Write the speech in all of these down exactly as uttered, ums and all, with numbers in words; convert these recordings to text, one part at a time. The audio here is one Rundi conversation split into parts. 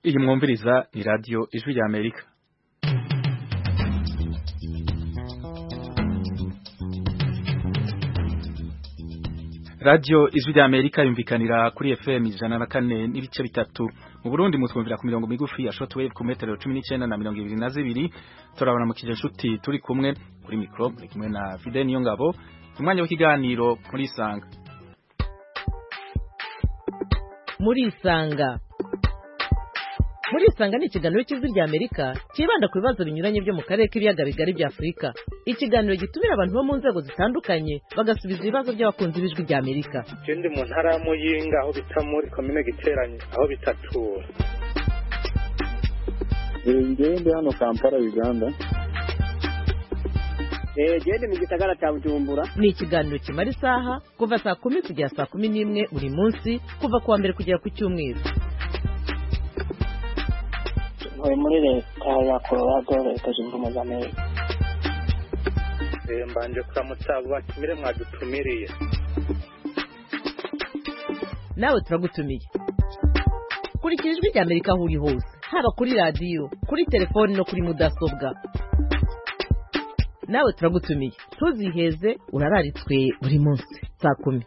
Iyi mwumviriza ni radio Ijwi rya Amerika. Radio Ijwi rya Amerika yumvikanira kuri F M ijana na kane n'ibice bitatu. Mu Burundi mutwumvira ku mirongo migufi ya shortwave ku metero cumi n'icenda na mirongo ibiri na zibiri. Turabona mu kije nshuti turi kumwe kuri micro muri kumwe na Fidel Niyongabo. Umwanya w'ikiganiro muri Isanga. Muri Isanga. Muri Isanga ni ikiganiro cy'Ijwi rya Amerika kibanda ku bibazo binyuranye byo mu karere k'ibiyaga bigari bya Afrika. Ikiganiro gitumira abantu bo mu nzego zitandukanye bagasubiza ibibazo by'abakunzi b'Ijwi rya Amerika. Ndi mu ntara ya Muyinga aho bita muri commune Giteranye aho bitatura. Ngende hano Kampala Uganda. Eh gende mu gisagara cya Bujumbura. Ni ikiganiro kimara isaha kuva saa kumi kugera saa kumi n'imwe buri munsi kuva kuwa mbere kugera ku cyumweru. Muri leta ya Colorado leta zunze ubumwe za Amerika. Eh mbanje kuramutsa batumire mwadutumiriye. Nawe turagutumiye. Kurikira Ijwi rya Amerika aho uri hose, haba kuri radio, kuri telefone no kuri mudasobwa. Nawe turagutumiye. Tuziheze urararitswe buri munsi saa kumi.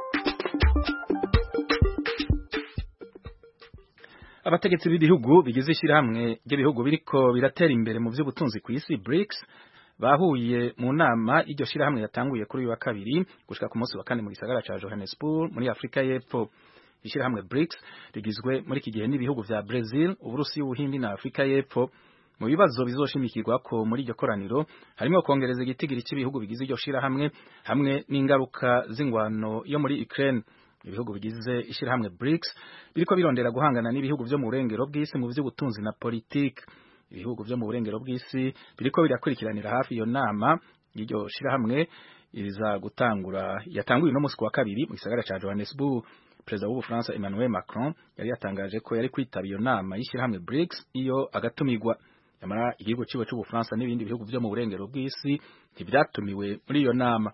Abategetsi b'ibihugu bigize ishirahamwe ry'ibihugu biriko biratera imbere mu vy'ubutunzi ku isi BRICS bahuye mu nama iryo shirahamwe yatanguye kuri uyu wa kabiri gushika ku munsi wa kane mu gisagara ca Johannesburg muri Afrika y'Epfo. Ishirahamwe BRICS rigizwe muri iki gihe n'ibihugu vya Brazil, Uburusiya, Ubuhindi na Afrika y'Epfo. Mu bibazo bizoshimikirwa ko muri iryo koraniro harimo kongereza igitigiri cy'ibihugu bigize iryo shirahamwe hamwe n'ingaruka z'ingwano yo muri Ukraine. Ibihugu bigize ishirahamwe BRICS biriko birondera guhangana n'ibihugu vyo mu burengero bw'isi mu vy'ubutunzi na politike. Ibihugu vyo mu burengero bw'isi biriko birakurikiranira hafi iyo nama y'iryo shirahamwe iza gutangura yatanguye no musi wa kabiri mu gisagara ca Johannesburg. Perezida w'u Bufaransa Emmanuel Macron yari yatangaje ko yari kwitaba iyo nama y'ishirahamwe BRICS iyo agatumirwa. Yamara igihugu ciwe c'u Bufaransa n'ibindi bihugu vyo mu burengero bw'isi ntivyatumiwe muri iyo nama.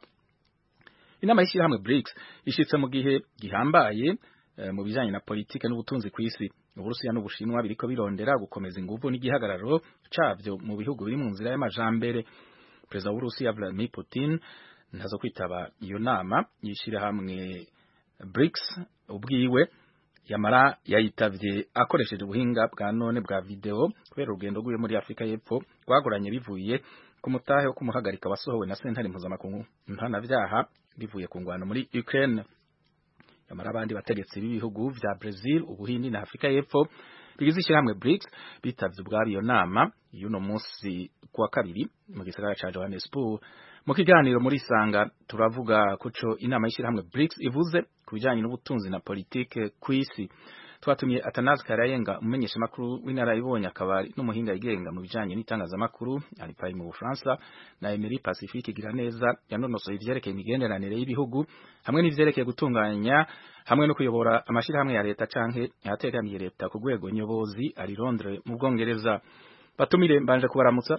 Inama y'ishirahamwe BRICS ishitse mu gihe gihambaye e, mu bijanye na politike n'ubutunzi ku isi. Uburusiya n'Ubushinwa biriko birondera gukomeza inguvu n'igihagararo cavyo mu bihugu biri mu nzira y'amajambere. Perezida w'Uburusiya Vladimir Putin ntazo kwitaba iyo nama y'ishirahamwe BRICS ubwiwe, yamara yayitavye akoresheje ubuhinga bwa none bwa video kubera urugendo rw'iwe muri Afrika y'Epfo rwagoranye bivuye ku mutahe wo kumuhagarika wasohowe na sentare mpuzamakungu mpanavyaha bivuye ku ngwano muri Ukraine. Yamara abandi bategetsi b'ibihugu vya Brazil, Ubuhindi na Afrika y'Epfo bigize ishirahamwe BRICS bitavye ubwabo iyo nama y'uno munsi kuwa kabiri mu gisagara ca Johannesburg. Mu kiganiro muri Isanga turavuga kuco inama y'ishirahamwe BRICS ivuze ku bijanye n'ubutunzi na politike ku isi. Twatumiye Athanase Karayenga, umumenyesha makuru w'inararibonye akaba n'umuhinga yigenga mu bijanye n'itangazamakuru ari pai mu Bufaransa, na Emery Pacifique Giraneza yanonosoye ivyerekeye imigenderanire y'ibihugu hamwe n'ivyerekeye gutunganya hamwe no kuyobora amashirahamwe ya leta canke yategamiye leta ku rwego nyobozi ari Londres mu Bwongereza. Batumire mbanje kubaramutsa.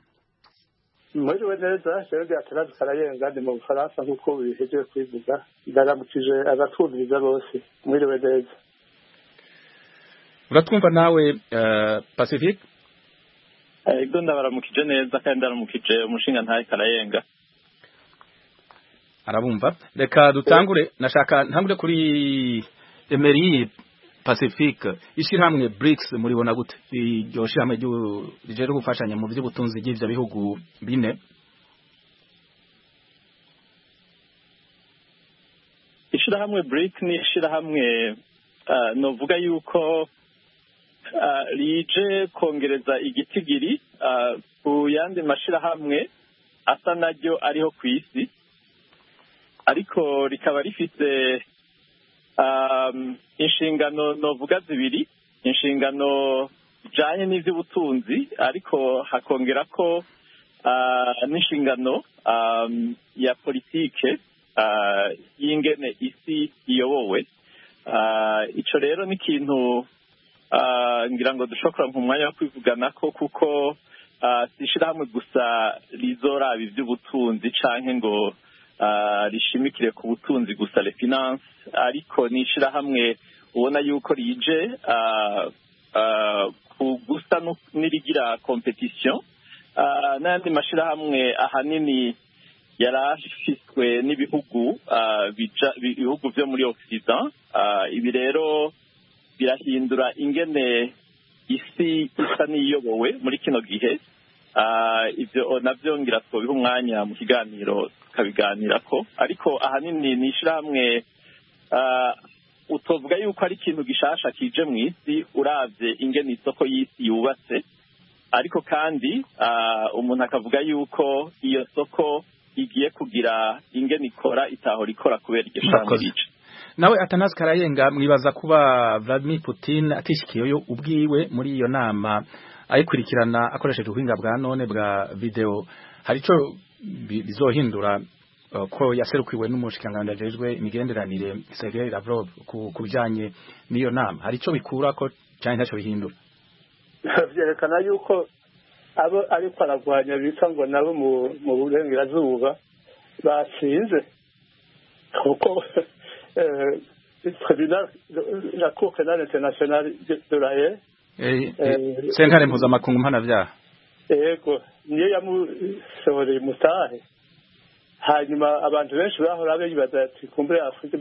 Muri weneza shenge Athanase Karayenga ndi mu Bufaransa nkuko bihejeje kwivuga, ndaramukije abatwumviriza bose. Muri weneza Uratwumva nawe uh, Pacific? Ego ndabaramukije neza kandi ndaramukije umushinga ntaye Karayenga. Arabumva. Reka dutangure, nashaka ntangure kuri Emery Pacifique. Ishirahamwe BRICS muribona gute? Iryo shirahamwe rije gufashanya mu vy'ubutunzi bw'ivyo bihugu bine. Ishirahamwe BRICS ni ishirahamwe uh, novuga yuko Uh, rije kongereza igitigiri uh, ku yandi mashirahamwe asa naryo ariho ku isi, ariko rikaba rifite um, inshingano novuga zibiri, inshingano zijanye n'ivy'ubutunzi ariko hakongera ko uh, n'inshingano um, ya politike uh, y'ingene isi iyobowe. Uh, ico rero ni ikintu Uh, ngira ngo dushobora nk'umwanya wo kwivugana ko kuko uh, sishirahamwe gusa rizoraba ivy'ubutunzi canke ngo uh, rishimikire ku butunzi gusa le finance, ariko nishirahamwe ubona yuko rije uh, ku gusa n'irigira competition n'andi mashirahamwe ahanini yarafiswe n'ibihugu ibihugu byo muri Occident. Ibi rero birahindura ingene isi isa niyobowe muri kino gihe. Ibyo navyo ngira twobiha umwanya mu kiganiro tukabiganirako, ariko ahanini nishirahamwe utovuga yuko ari ikintu gishasha kije mu isi uravye ingene isoko y'isi yubatse, ariko kandi umuntu akavuga yuko iyo soko igiye kugira ingene ikora itahora ikora kubera iryo shirahamwe rije. Nawe Athanase Karayenga, mwibaza kuba Vladimir Putin atishikiyeyo ubwiwe muri iyo nama ayikurikirana akoresheje ubuhinga bwa none bwa video, hari ico bizohindura ko yaserukiwe n'umushikiranganji ajejwe imigenderanire Sergei Lavrov ku bijanye n'iyo nama, hari ico bikura ko cyane ntaco bihindura? Vyerekana yuko abo ariko aragwanya bita ngo nabo mu burengerazuba batsinze, kuko tribunal la cour pénale internationale de la Haye sentare mpuzamakungu mpanavyaha yego niyo yamusohoreye mutahe. Hanyuma abantu benshi bahora bibaza ati kumbe Afrika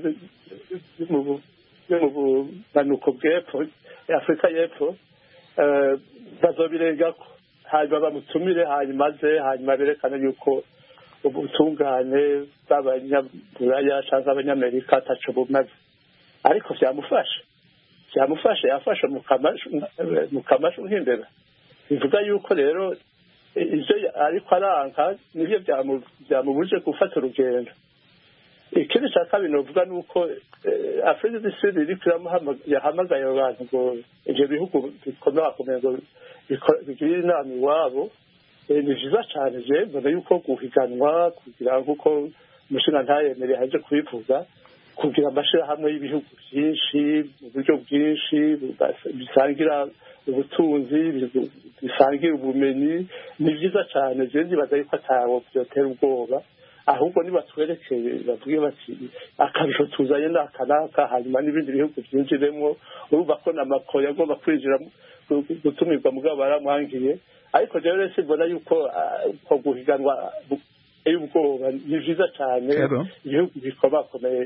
mu bumanuko bw'epfo, Afrika y'epfo bazobirengako, hanyuma bamutumire, hanyuma aze, hanyuma berekana yuko ubutungane bw'abanyaburaya cyangwa abanyamerika ataco bumaze. Ariko vyamufasha vyamufasha yafasha mu kamashu nk'imbeba. Bivuga yuko rero ivyo ariko aranka nivyo vyamubuje gufata urugendo. Ikindi ca kabiri novuga nuko Afrika du Sud iriko yahamagaye abantu ngo ivyo bihugu bikomeye ngo bigire inama iwabo. Ni vyiza cane, je mbona yuko guhiganwa kugira nk'uko umushinga ntayemere haje kubivuga, kugira amashirahamwe y'ibihugu vyinshi mu buryo bwinshi bisangira ubutunzi bisangira ubumenyi, ni vyiza cane. Je ndibaza yuko atawo vyotera ubwoba, ahubwo nibatwerekeye bavuge bati akarusho tuzanye n'akanaka, hanyuma n'ibindi bihugu vyinjiremwo. Urumva ko na Macron yagomba kwinjira gutumirwa mugabo baramwangiye, ariko rero simbona yuko ko guhiganwa y'ubwoba. Ni vyiza cane, ibihugu bikomakomeye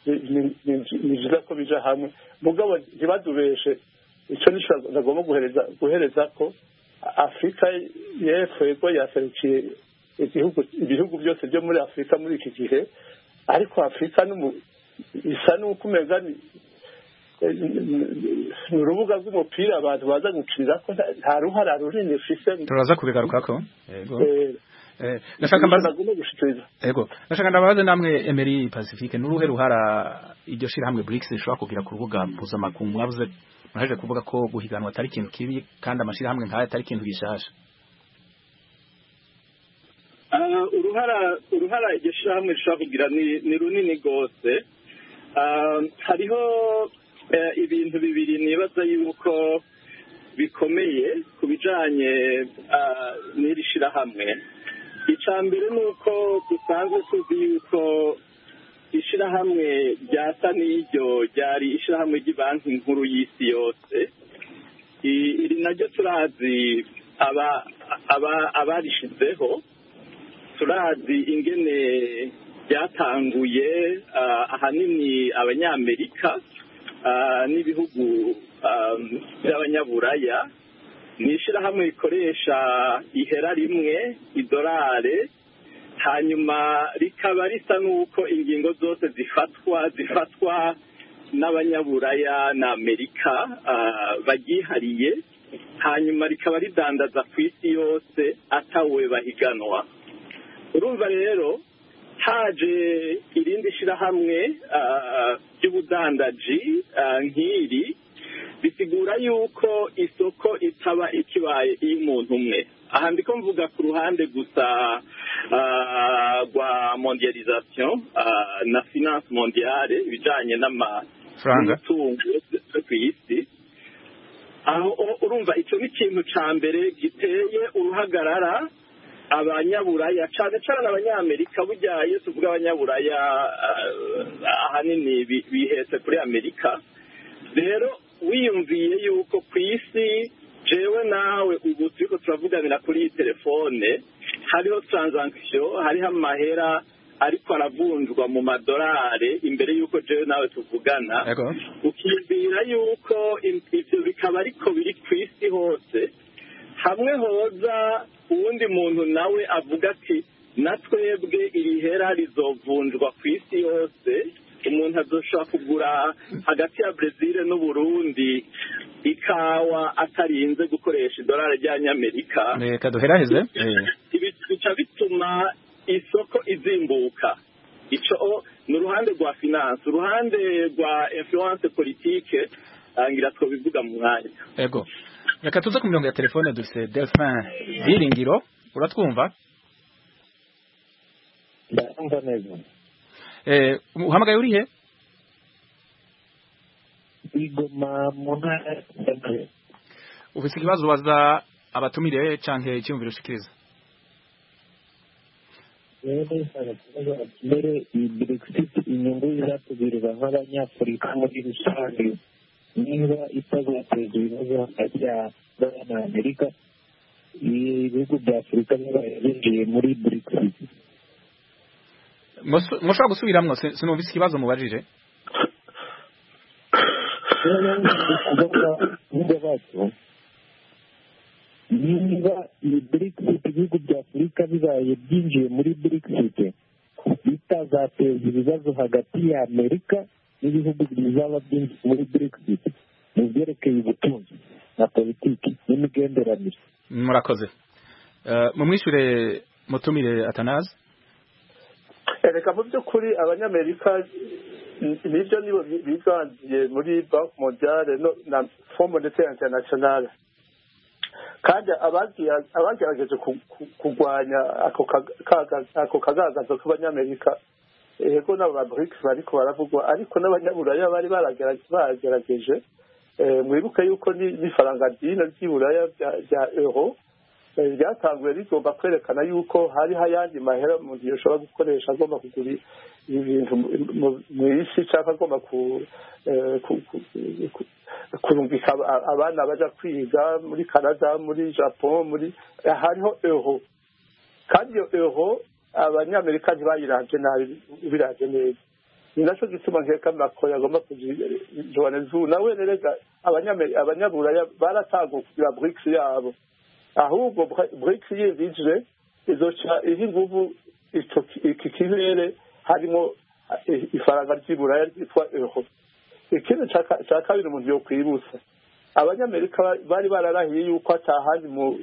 ni vyiza ko bija hamwe, mugabo ntibadubeshe. Ico nico nagomba guhereza guhereza ko Afrika y'epfo yego yaserukiye igihugu ibihugu byose byo muri Afrika muri iki gihe, ariko Afrika isa n'uko umenya ni urubuga rw'umupira abantu baza gukinira ko nta ruhara runini ufise. Turaza kubigarukako. Yego. Eh nashaka mbaza Yego. Nashaka ndabaze namwe Emery Pacifique, nuruhe ruhara iryo shirahamwe BRICS rishobora kugira ku rubuga mpuzamakungu? Mwavuze mwaje kuvuga ko guhiganwa atari ikintu kibi kandi amashirahamwe nk'aya atari ikintu gishasha. uruhara uruhara iryo shirahamwe rishobora kugira ni runini gose. Hariho ibintu bibiri nibaza yuko bikomeye ku bijanye n'iri shirahamwe. Ica mbere nuko dusanzwe tuzi yuko ishirahamwe ryasa n'iryo ryari ishirahamwe ry'ibanki nkuru y'isi yose. Iri naryo turazi aba aba abarishizeho, turazi ingene ryatanguye ahanini abanyamerika n'ibihugu by'abanyaburaya. Ni ishirahamwe rikoresha ihera rimwe, idolare, hanyuma rikaba risa n'uko ingingo zose zifatwa zifatwa n'abanyaburaya na Amerika bagihariye, hanyuma rikaba ridandaza ku isi yose atawe bahiganwa. Urumva rero haje irindi shirahamwe ry'ubudandaji nk'iri, bisigura yuko isoko itaba ikibaye iy'umuntu umwe. Aha ndiko mvuga ku ruhande gusa rwa mondialisation na finance mondiale, ibijanye n'amatungo yo kw'isi. Aho urumva ico ni ikintu ca mbere giteye uruhagarara abanyaburaya, cane cane abanyamerika. Burya iyo tuvuga abanyaburaya ahanini bihetse kuri Amerika. Rero wiyumviye yuko ku isi jewe nawe ubu turiko turavuganira kuri iyi telefone hariho transaction hariho amahera ariko aravunjwa mu madolari imbere yuko jewe nawe tuvugana ukiyumvira yuko ivyo bikaba ariko biri ku isi hose hamwe hoza uwundi muntu nawe avuga ati natwebwe iri hera rizovunjwa ku isi yose umuntu azoshobora kugura hagati ya Brazil n'Uburundi ikawa atarinze gukoresha idolari ry'Amerika reka duheraheze ibi bica bituma isoko izimbuka ico n'uruhande rwa finance uruhande rwa influence politique angira two bivuga mu mwanya yego reka tuze ku mirongo ya telefone dufise Delphin Biringiro uratwumva ndumva neza eh uhamagaye urihe igoma mu ntara ufise ikibazo waza abatumire canke icyumviro ushikiriza mbere iyi Brexit inyungu izatugirira nk'abanyafurika muri rusange niba itazateza ibibazo hagati y'Amerika ibihugu bya Afurika bibaye binjiye muri Brexit mushobora gusubiramwo sinumvise ikibazo mubajije niba iyi Brexit ibihugu bya Afurika bibaye byinjiye muri Brexit bitazateza ibibazo hagati y'Amerika n'ibihugu bizaba byinjiye muri Brexit mu byerekeye ubutunzi na politiki n'imigenderanire murakoze mumwishure mutumire Atanazi reka mu by'ukuri abanyamerika nibyo nibo biganziye muri Banque Mondiale na Fonds Monetaire International kandi abagerageje kurwanya ako kagagazo k'abanyamerika yego n'abo ba BRICS bariko baravugwa ariko n'abanyaburaya bari baragerageje mwibuke yuko n'ifaranga dino ry'iburaya rya euro ryatanguye rigomba kwerekana yuko hari hayandi mahera umuntu yoshobora gukoresha agomba kugura ibintu mu isi cyangwa agomba kurungika abana baja kwiga muri Canada muri Japan muri hariho euro kandi iyo euro abanyamerika ntibayiravye nabi biraje neza ni naco gituma nkeka Macron yagomba kugira Johannesburg nawe nerega abanyaburaya baratago kugira BRICS yabo ahubwo BRICS yinjije izoca iha inguvu iki kirere harimo ifaranga ry'iburaya ryitwa euro ikindi cya kabiri umuntu yo kwibutsa abanyamerika bari bararahiye yuko atahandi mu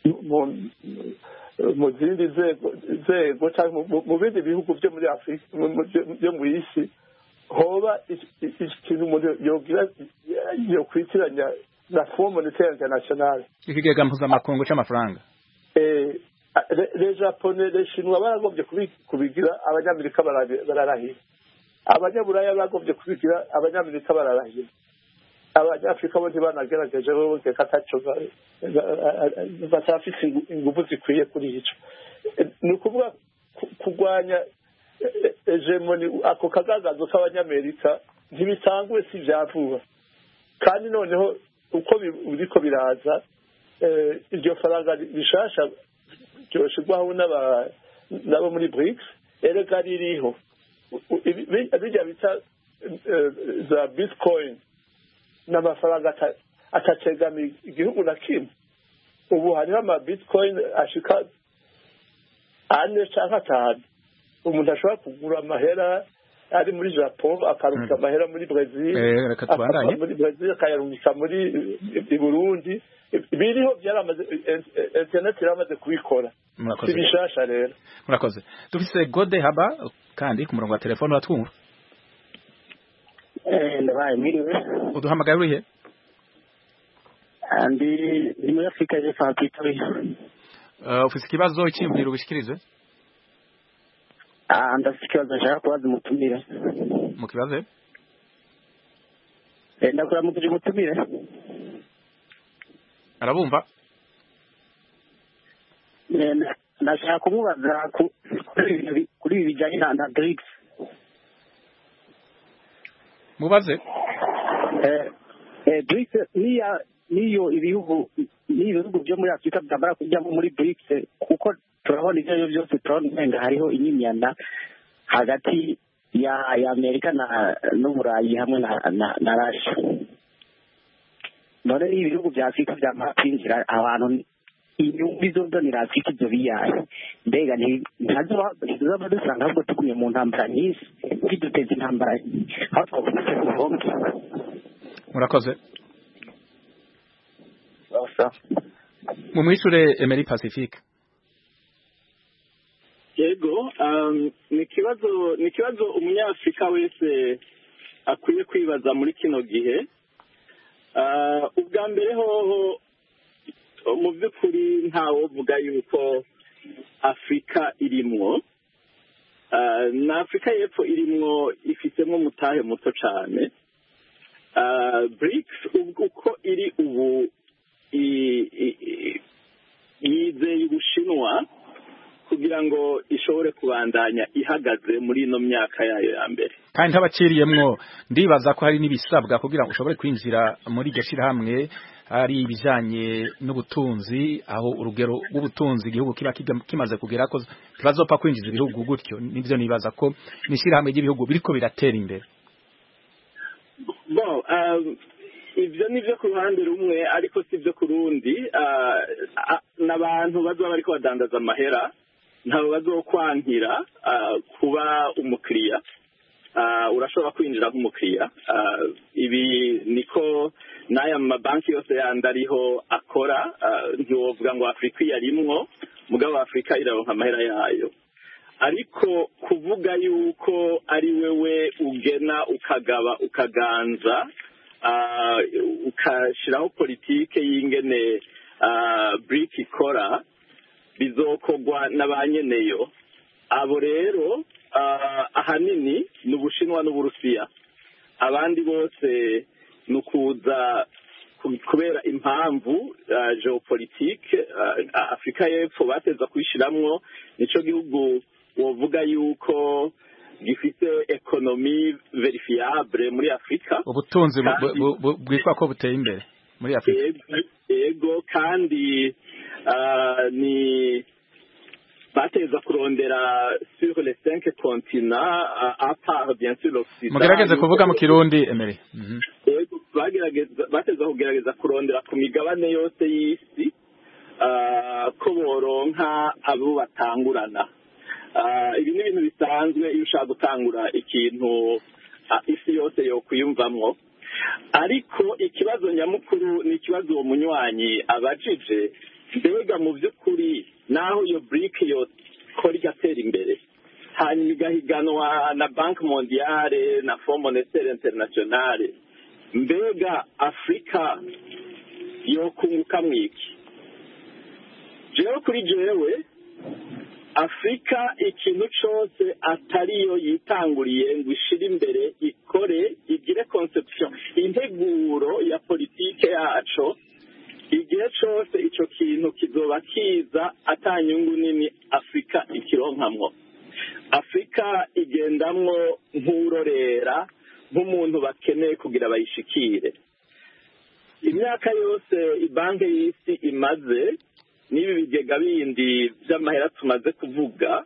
mu zindi nzego cyangwa mu bindi bihugu byo muri Afurika byo mu isi hoba ikintu umuntu yogira yo kwitiranya na Fonds Monetaire International ikigega mpuzamakungu c'amafaranga eh les japonais les chinois baragombye kubigira abanyamerika bararahira abanyaburaya bagombye kubigira abanyamerika bararahira abanyafurika bo ntibanagerageje bo kataco batafise ingufu zikwiye kuri ico ni ukuvuga kurwanya hegemoni ako kagagazo k'abanyamerika ntibitanguye si vyavuba kandi noneho uko biriko biraza iryo faranga bishasha byoshirwaho n'abo muri BRICS erega ririho bijya bita za bitcoin n'amafaranga atacegamiye igihugu na kimwe ubu hariho ama bitcoin ashika ane canke atanu umuntu ashobora kugura amahera ari muri Japan akarungika amahera muri Brazil muri Brazil akayarungika muri Burundi biriho byaramaze internet iramaze kubikora bishasha rero murakoze dufise Gode Haba kandi ku murongo wa telefone watwumva eh ndabaye miriwe uduhamagaye urihe andi ni muri Afrika y'Epfo uh ufise ikibazo cy'imviro bishikirize ah ndafise ikibazo nshaka kubaza umutumire mu kibazo eh ndakora mu kuje umutumire arabumva ndashaka kumubaza kuri ibi bijanye na BRICS mubaze eh BRICS niya niyo ibihugu n'ibihugu byo muri Afurika byamara kujyamo muri BRICS kuko turabona ibyo byose turabona hariho inyimyana hagati ya ya Amerika na n'Uburayi hamwe na na, na Russia. None ibihugu bya Afurika byamara kwinjira abantu inyungu izo ni Afurika ibyo biyaye mbega ntazoba dusanga ahubwo tuguye mu ntambara nyinshi biduteza intambara aho twavuze ubuhombe. Murakoze. mu mwishure Emery Pacifique. Yego um, ni kibazo ni kibazo umunyafrika wese akwiye kwibaza muri kino gihe. Uh, ubwa mbere hoho mu by'ukuri ntawo vuga yuko Afrika irimwo uh, na Afrika y'epfo irimwo ifitemo mutahe muto cyane. Uh, BRICS uko iri ubu yizeye Ubushinwa kugira ngo ishobore kubandanya ihagaze muri ino myaka yayo ya mbere, kandi ntabaciriyemwo ndibaza ko hari n'ibisabwa kugira ngo ushobore kwinjira muri iryo shirahamwe, hari ibijanye n'ubutunzi, aho urugero rw'ubutunzi igihugu kiba kimaze kugera ko kibazopfa kwinjiza ibihugu gutyo. Nivyo nibaza ko n'ishirahamwe ry'ibihugu biriko biratera imbere. Bon, um, ivyo nivyo ku ruhande rumwe, ariko sivyo ku rundi. Uh, n'abantu bazoba bariko badandaza amahera ntabwo bazokwankira uh, kuba umukiriya. Uh, urashobora kwinjira nk'umukiriya. Uh, ibi niko n'aya mabanki yose yandi ariho akora. Uh, ntiwovuga ngo Afrika yarimwo, mugabo Afrika iraronka amahera yayo. Ariko kuvuga yuko ari wewe ugena ukagaba ukaganza uh, ukashiraho politike y'ingene uh, BRICS ikora, bizokogwa n'abanyeneyo. Abo rero uh, ahanini ni Ubushinwa n'Uburusiya. Abandi bose nukuza kubera impamvu uh, geopolitique. uh, Afrika y'epfo bateza kwishiramwo, nico gihugu wovuga yuko gifite ekonomi verifiable muri Afrika, ubutunzi bwitwa ko buteye imbere muri Afrika. Yego, kandi uh, ni bateza kurondera sur les cinq continents à part bien sûr l'Occident. Mugerageze kuvuga mu Kirundi Emery. Mhm. Yego, bagerageza bateza kugerageza kurondera ku migabane yose y'isi uh, ko boronka abo batangurana. Uh, ibi ni ibintu bisanzwe iyo ushaka gutangura ikintu uh, isi yose yo kwiyumvamwo. Ariko ikibazo nyamukuru ni ikibazo uwo munywanyi abajije, mbega mu by'ukuri naho iyo BRICS yo kora igatera imbere hanyuma igahiganwa na Banque Mondiale na Fonds Monétaire International, mbega Afrika yo kunguka mwiki? Jewe kuri jewe Afrika ikintu cyose atariyo yitanguriye ngo ishire imbere ikore igire conception integuro ya politike yaco, igihe cyose ico kintu kizoba kiza atanyungu nini Afrika ikironkamwo. Afrika igendamwo nk'urorera, nk'umuntu bakeneye kugira bayishikire. Imyaka yose ibanke y'isi imaze n'ibi bigega bindi by'amahera tumaze kuvuga,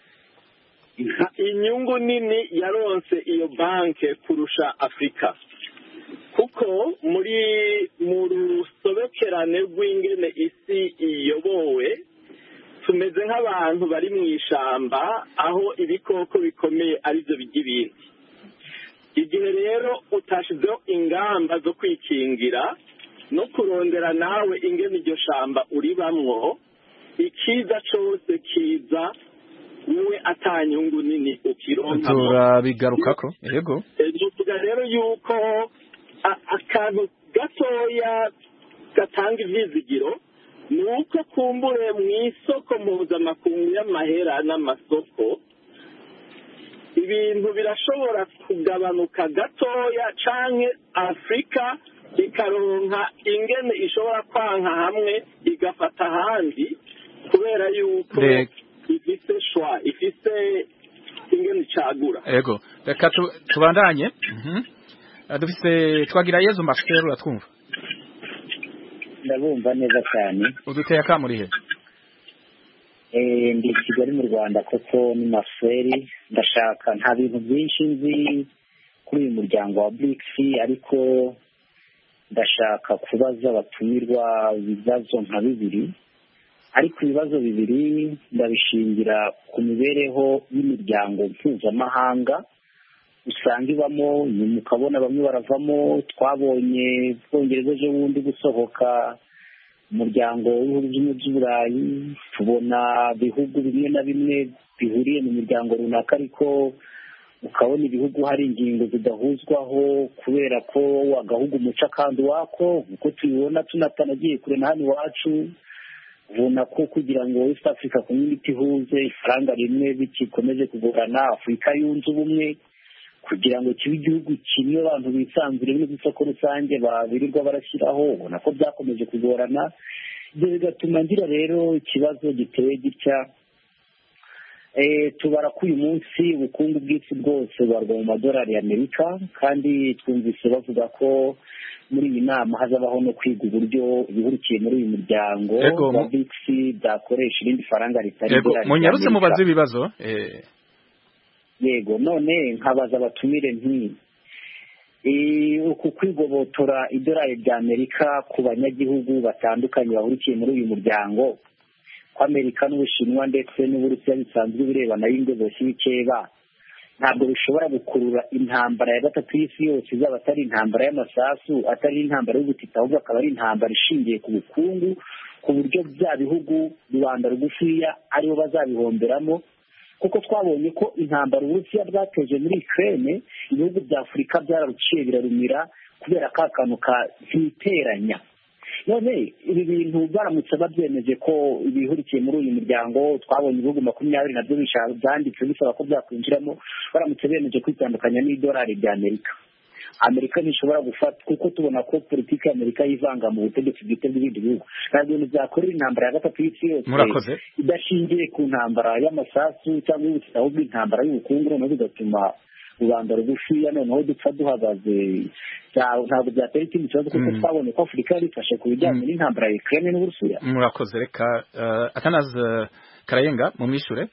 inyungu nini yaronse iyo banke kurusha Afrika, kuko muri mu rusobekerane rw'ingene isi iyobowe tumeze nk'abantu bari mu ishamba aho ibikoko bikomeye aribyo bijya ibindi. Igihe rero utashizeho ingamba zo kwikingira no kurondera nawe ingene iryo shamba uribamwo, ikiza cyose kiza wowe atanyungu nini ukironka. Turabigarukako. Yego, tuvuga rero yuko akantu gatoya gatanga ivyizigiro ni uko kumbure mu isoko mpuzamakungu y'amahera n'amasoko ibintu birashobora kugabanuka gatoya, canke Afrika ikaronka ingene ishobora kwanka hamwe igafata ahandi, kubera yuko ifise shwa, ifise ingene icagura. Yego, reka tubandanye. Mhm. dufise Twagirayezu Marcel uratwumva ndabumva neza cyane uduteye akamurihe eh ndi Kigali mu Rwanda koko ni Marcel ndashaka nta bintu byinshi nzi kuri uyu muryango wa B R I C S ariko ndashaka kubaza abatumirwa ibibazo nka bibiri ariko ibibazo bibiri ndabishingira ku mibereho y'imiryango mpuzamahanga usanga ibamo mukabona bamwe baravamo twabonye Bwongereza ejo bundi gusohoka umuryango w'ibihugu by'Uburayi tubona bihugu bimwe na bimwe bihuriye mu miryango runaka ariko ukabona ibihugu hari ingingo zidahuzwaho kubera ko wagahugu umuca kandi wako uko tubibona tunatanagiye kure na hano iwacu ubona ko kugira ngo East Africa Community ihuze ifaranga rimwe bikikomeje kugorana Afurika yunze ubumwe kugira ngo kibe igihugu kimwe abantu bisanzure n'isoko rusange babirirwa barashyiraho ubona ko byakomeje kugorana ibyo bigatuma ngira rero ikibazo giteye gitya eh tubara ko uyu munsi ubukungu bw'isi bwose barwa mu madolari y'Amerika kandi twumvise bavuga ko muri iyi nama hazabaho no kwiga uburyo bihurikiye muri uyu muryango wa B R I C S byakoresha irindi faranga ritari dolari munyarutse mubaze ibibazo eh yego none nkabaza abatumire nti eh uku kwigobotora idolari ry'Amerika ku banyagihugu batandukanye bahurikiye muri uyu muryango kwa Amerika n'Ubushinwa ndetse n'Uburusiya bisanzwe birebana y'ingabo y'ikeba ntabwo bishobora gukurura intambara ya gatatu y'isi yose izaba atari intambara y'amasasu atari intambara y'ubutita ahubwo akaba ari intambara ishingiye ku bukungu ku buryo bya bihugu rubanda rugufiya aribo bazabihomberamo kuko twabonye ko intambara Uburusiya bwateje muri Ukraine ibihugu bya Afurika byararuciye birarumira kubera ka kantu ka ntiteranya none ibi bintu baramutse babyemeje ko ibihurikiye muri uyu muryango twabonye ibihugu makumyabiri nabyo bishaka byanditse bisaba ko byakwinjiramo baramutse bemeje kwitandukanya n'idolari ry'Amerika Amerika ntishobora gufata kuko tubona ko politiki y'Amerika yivanga mu butegetsi bwite bw'ibindi bihugu kandi ibintu byakorera intambara ya gatatu y'isi yose idashingiye ku ntambara y'amasasu cyangwa y'ubutita ahubwo intambara y'ubukungu noneho bigatuma rubanda rugufiya noneho dupfa duhagaze ntabwo byatera ikindi kibazo kuko twabonye ko Afurika yarifashe ku bijyanye n'intambara ya Ukraine n'Uburusiya murakoze reka Atanaze Karayenga mu mwishure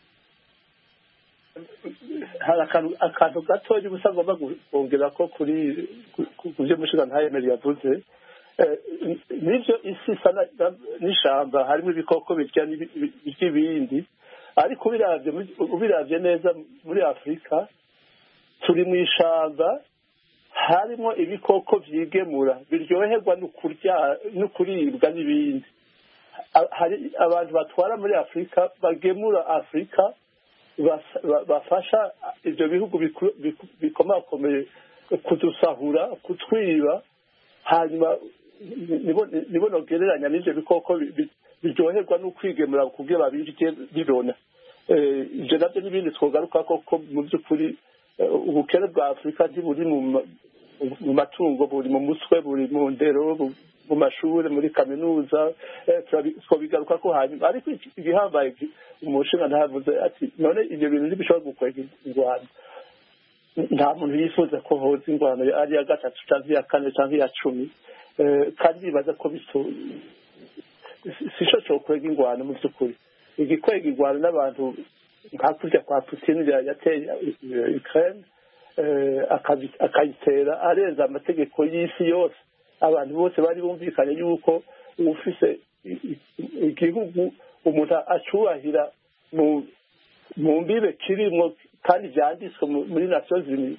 hari akantu gatoya gusa ngomba kongera ko kuri ku byo mushiga ntayemere yavuze nivyo isi sana n'ishamba harimo ibikoko birya n'ibindi ariko ubiravye ubiravye neza muri Afurika turi mu ishamba harimo ibikoko vyigemura biryoherwa no kurya no kuribwa n'ibindi hari abantu batwara muri Afurika bagemura Afurika bafasha ibyo bihugu bikomakomeye kudusahura kutwiba hanyuma nibo nogereranya n'ibyo bikoko biryoherwa no kwigemura kubyo babirye birona ibyo nabyo n'ibindi twogaruka ko mu by'ukuri ubukene bwa Afurika ntiburi mu matungo buri mu mutwe buri mu ndero mu mashuri muri kaminuza twabigaruka ko hanyuma ariko ibihambaye umushinga ntavuze ati none ibyo bintu ntibishobora gukwega ingwano nta muntu yifuza ko hoza ingwano ari iya gatatu cyangwa iya kane cyangwa iya cumi kandi bibaza ko si cyo cyokwega ingwano mu by'ukuri igikwega ingwano n'abantu nka kurya kwa Putin yateye Ukraine akayitera arenza amategeko y'isi yose abantu bose bari bumvikanye yuko ufise igihugu umuntu acyubahira mu mu mbibe kirimo kandi byanditswe muri Nations Unies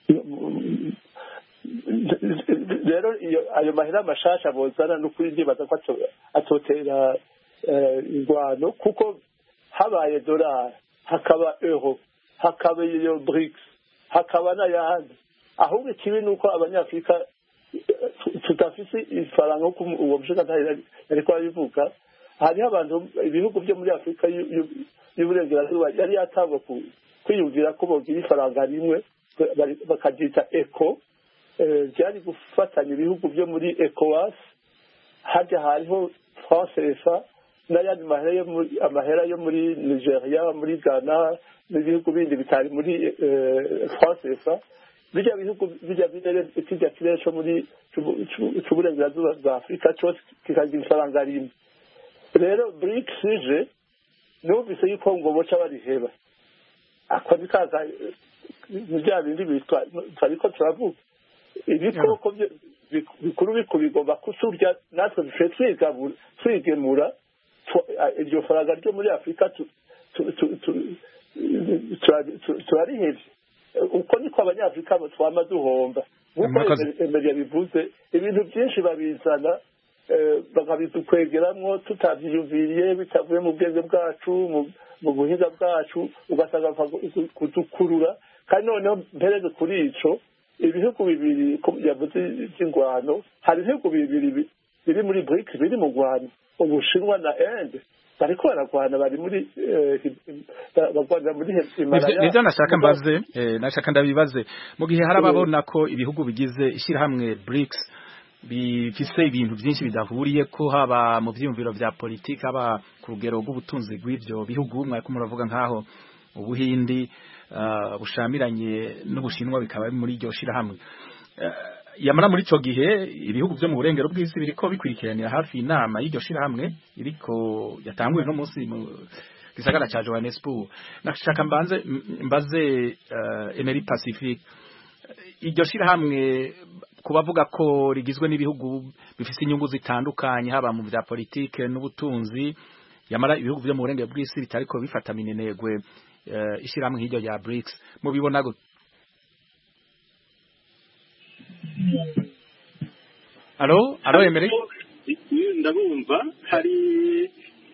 rero ayo mahera mashasha bozana n'ukuri ndibaza ko atotera ingwano kuko habaye dolari hakaba euro hakaba iyo B R I C S hakaba n'ayandi ahubwo ikibi ni uko abanyafurika tutafise ifaranga uko uwo mushinga ariko abivuga hariho abantu ibihugu byo muri Afurika y'uburengerazuba yari yatangwa kwiyumvira ko bogira ifaranga rimwe bakaryita eco byari gufatanya ibihugu byo muri ECOWAS hajya hariho francefa n'ayandi amahera yo muri Nigeria muri Ghana n'ibihugu bindi bitari muri francefa bijya bihugu bijya birere kijya kirere cyo muri cy'uburengerazuba bwa Afurika cyose kikagira ifaranga rimwe rero BRICS ije numvise yuko ngo boca bariheba ako bikaza bya bindi bitwa ariko turavuga ibikoko bikuru bikubigomba kusurya natwe dufite twigabura twigemura iryo faranga ryo muri Afurika turarihebye uko niko abanyafurika twama duhomba nk'uko emeria bivuze ibintu byinshi babizana bakabidukwegeramwo tutavyiyumviriye bitavuye mu bwenge bwacu mu buhinga bwacu ugasanga kudukurura kandi noneho mpereze kuri ico ibihugu bibiri yavuze by'ingwano hari ibihugu bibiri biri muri BRICS biri mu Rwanda Ubushinwa na Inde bariko baragwana bari muri bagwana muri Himalaya nivyo nashaka mbaze nashaka ndabibaze mu gihe harababona ko ibihugu bigize ishirahamwe BRICS bifise ibintu byinshi bidahuriye ko haba mu vyumviro vya politiki haba ku rugero rw'ubutunzi bw'ivyo bihugu mwako muravuga nkaho Ubuhindi bushamiranye n'Ubushinwa bikaba muri iryo shirahamwe yamara muri ico gihe ibihugu byo mu burengero bw'isi biriko bikurikiranira hafi inama y'iryo shirahamwe iriko yatanguye no munsi mu gisagara ca Johannesburg nashaka mbanze mbaze uh, Emery Pacific iryo shirahamwe kubavuga ko rigizwe n'ibihugu bifise inyungu zitandukanye haba mu vya politike n'ubutunzi yamara ibihugu byo mu burengero bw'isi bitariko bifata minenegwe uh, ishirahamwe hiryo ya BRICS mubibona gute Alo, alo Emery. Ndabumva hari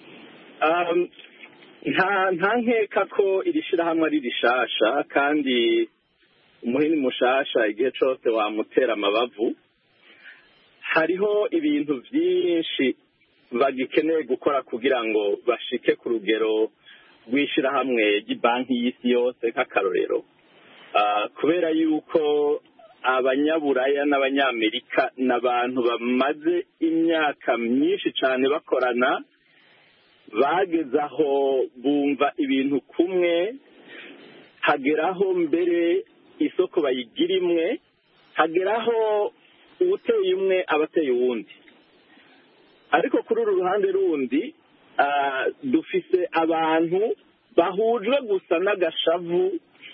um nta nta nkeka ko irishira hamwe ari rishasha kandi umuhini mushasha igihe cyose wamutera amabavu hariho ibintu byinshi bagikeneye gukora kugira ngo bashike ku rugero rwishira hamwe ry'ibanki y'isi yose nk'akarorero uh, kubera yuko abanyaburaya n'abanyamerika n'abantu bamaze imyaka myinshi cyane bakorana bageze aho bumva ibintu kumwe hageraho mbere isoko bayigira imwe hageraho uwuteye umwe abateye uwundi ariko kuri uru ruhande rundi dufise abantu bahujwe gusa n'agashavu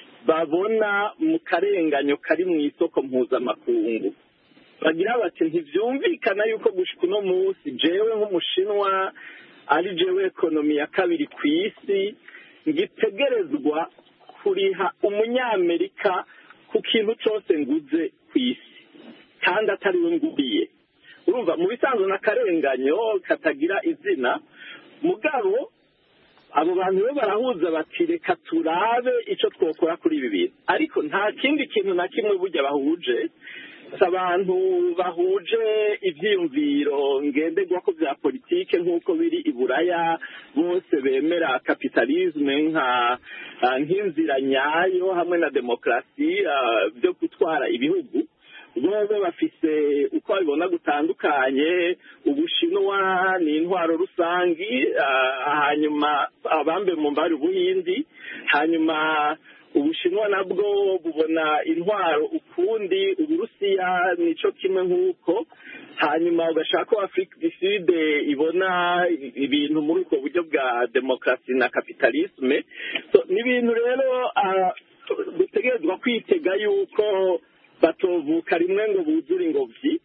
babona mu karenganyo kari mu isoko mpuzamakungu bagira bati ntibyumvikana yuko gushika uno munsi jewe nk'umushinwa ari jewe ekonomi ya kabiri ku isi ngitegerezwa kuriha umunyamerika ku kintu cyose nguze ku isi kandi atari we nguriye urumva mu bisanzwe n'akarenganyo katagira izina mugabo abo bantu be barahuza bati reka turabe icyo twokora kuri ibi bintu ariko nta kindi kintu na kimwe burya bahuje abantu bahuje ibyiyumviro ngenderwa ko bya politike nk'uko biri i Buraya bose bemera kapitalisme nka nk'inzira nyayo hamwe na demokarasi byo gutwara ibihugu bobe bafise uko babibona gutandukanye Ubushinwa ni intwaro rusangi hanyuma abambe mu mbari Ubuhindi hanyuma Ubushinwa nabwo bubona intwaro ukundi Uburusiya nico kimwe nk'uko hanyuma ugashaka ko Afrique du Sud ibona ibintu muri ubwo buryo bwa demokarasi na kapitalisme so ni ibintu rero dutegerezwa kwitega yuko batovuka rimwe ngo buzure ingobyi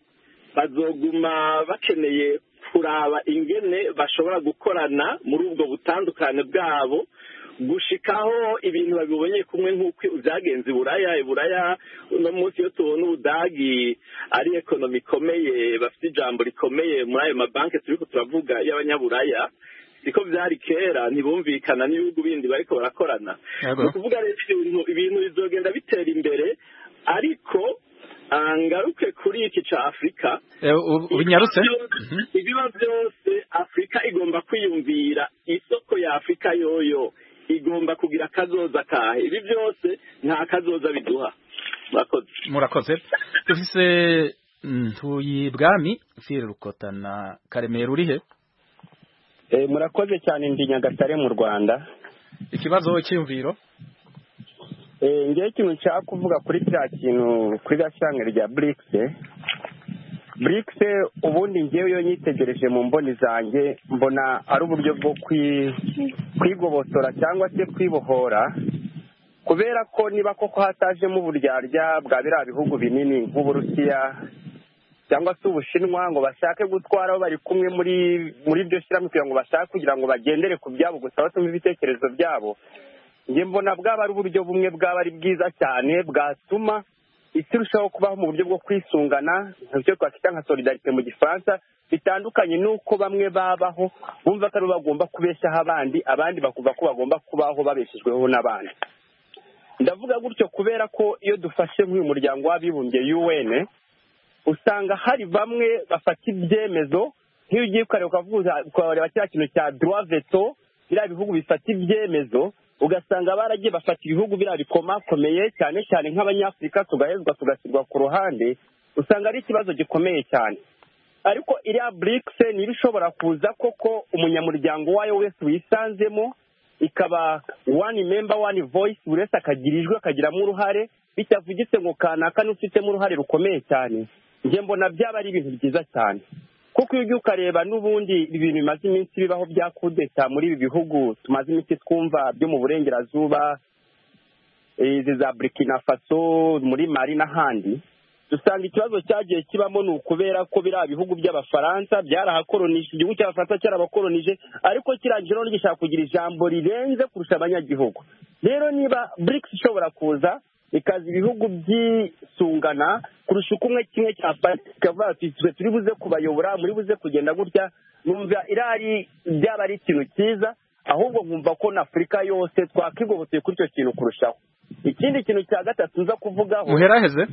bazoguma bakeneye kuraba ingene bashobora gukorana muri ubwo butandukane bwabo gushikaho ibintu babibonye kumwe nk'uko byagenze Buraya Buraya no munsi yo tubona Ubudagi ari ekonomi ikomeye bafite ijambo rikomeye muri ayo mabanki turiko turavuga y'abanyaburaya siko byari kera ntibumvikana n'ibihugu bindi bariko barakorana no kuvuga rero ibintu bizogenda bitera imbere ariko angaruke kuri iki ca Afrika ubinyarutse ibiba byose Afrika igomba kwiyumvira isoko ya Afrika yoyo igomba kugira kazoza kahe ibi byose nta kazoza biduha murakoze murakoze dufise ntuyibwami Fire Rukotana Karemera urihe eh murakoze cyane ndi Nyagatare mu Rwanda ikibazo cy'imviro ngewe ikintu nshaka kuvuga kuri cya kintu kuri gashyanga rya burikisi burikisi ubundi ngewe iyo nyitegereje mu mboni zanjye mbona ari uburyo bwo kwigobotora cyangwa se kwibohora kubera ko niba koko hatajemo uburyarya bwa biriya bihugu binini nk'uburusiya cyangwa se ubushinwa ngo bashake gutwara aho bari kumwe muri muri iryo shyirahamwe kugira ngo bashake kugira ngo bagendere ku byabo gusa batumve ibitekerezo byabo njye mbona bwaba ari uburyo bumwe bwaba ari bwiza cyane bwatuma isi irushaho kubaho mu buryo bwo kwisungana icyo twakwita nka solidarite mu gifaransa bitandukanye n'uko bamwe babaho bumva ko ari bagomba kubeshyaho abandi abandi bakumva ko bagomba kubaho babeshejweho n'abandi ndavuga gutyo kubera ko iyo dufashe nk'uyu muryango w'abibumbye U N usanga hari bamwe bafata ibyemezo nk'iyo ugiye ukareba ukavuga ukareba cya kintu cya droit veto biriya bihugu bifata ibyemezo ugasanga baragiye bafata ibihugu biriya bikomakomeye cyane cyane nk'abanyafurika tugahezwa tugashyirwa ku ruhande usanga ari ikibazo gikomeye cyane ariko iriya burikisi niba ishobora kuza koko umunyamuryango wayo wese wisanzemo ikaba one member one voice buri wese akagira ijwi akagiramo uruhare bitavugitse ngo kanaka n'ufitemo uruhare rukomeye cyane njye mbona byaba ari ibintu byiza cyane kuko iyo ugiye ukareba n'ubundi ibintu bimaze iminsi bibaho bya kudeta muri ibi bihugu tumaze iminsi twumva byo mu burengerazuba izi za Burkina Faso muri Mali n'ahandi dusanga ikibazo cyagiye kibamo ni ukubera ko biriya bihugu by'abafaransa byarahakoronije igihugu cy'abafaransa cyarabakoronije ariko kirangije none gishaka kugira ijambo rirenze kurusha abanyagihugu rero niba burikisi ishobora kuza ikaza ibihugu byisungana kurusha uko umwe kimwe cyafata twe turi buze kubayobora muri buze kugenda gutya numva irari byaba ari ikintu cyiza ahubwo nkumva ko na Afurika yose twakigoboteye kuri icyo kintu kurushaho ikindi kintu cya gatatu nza kuvugaho muheraheze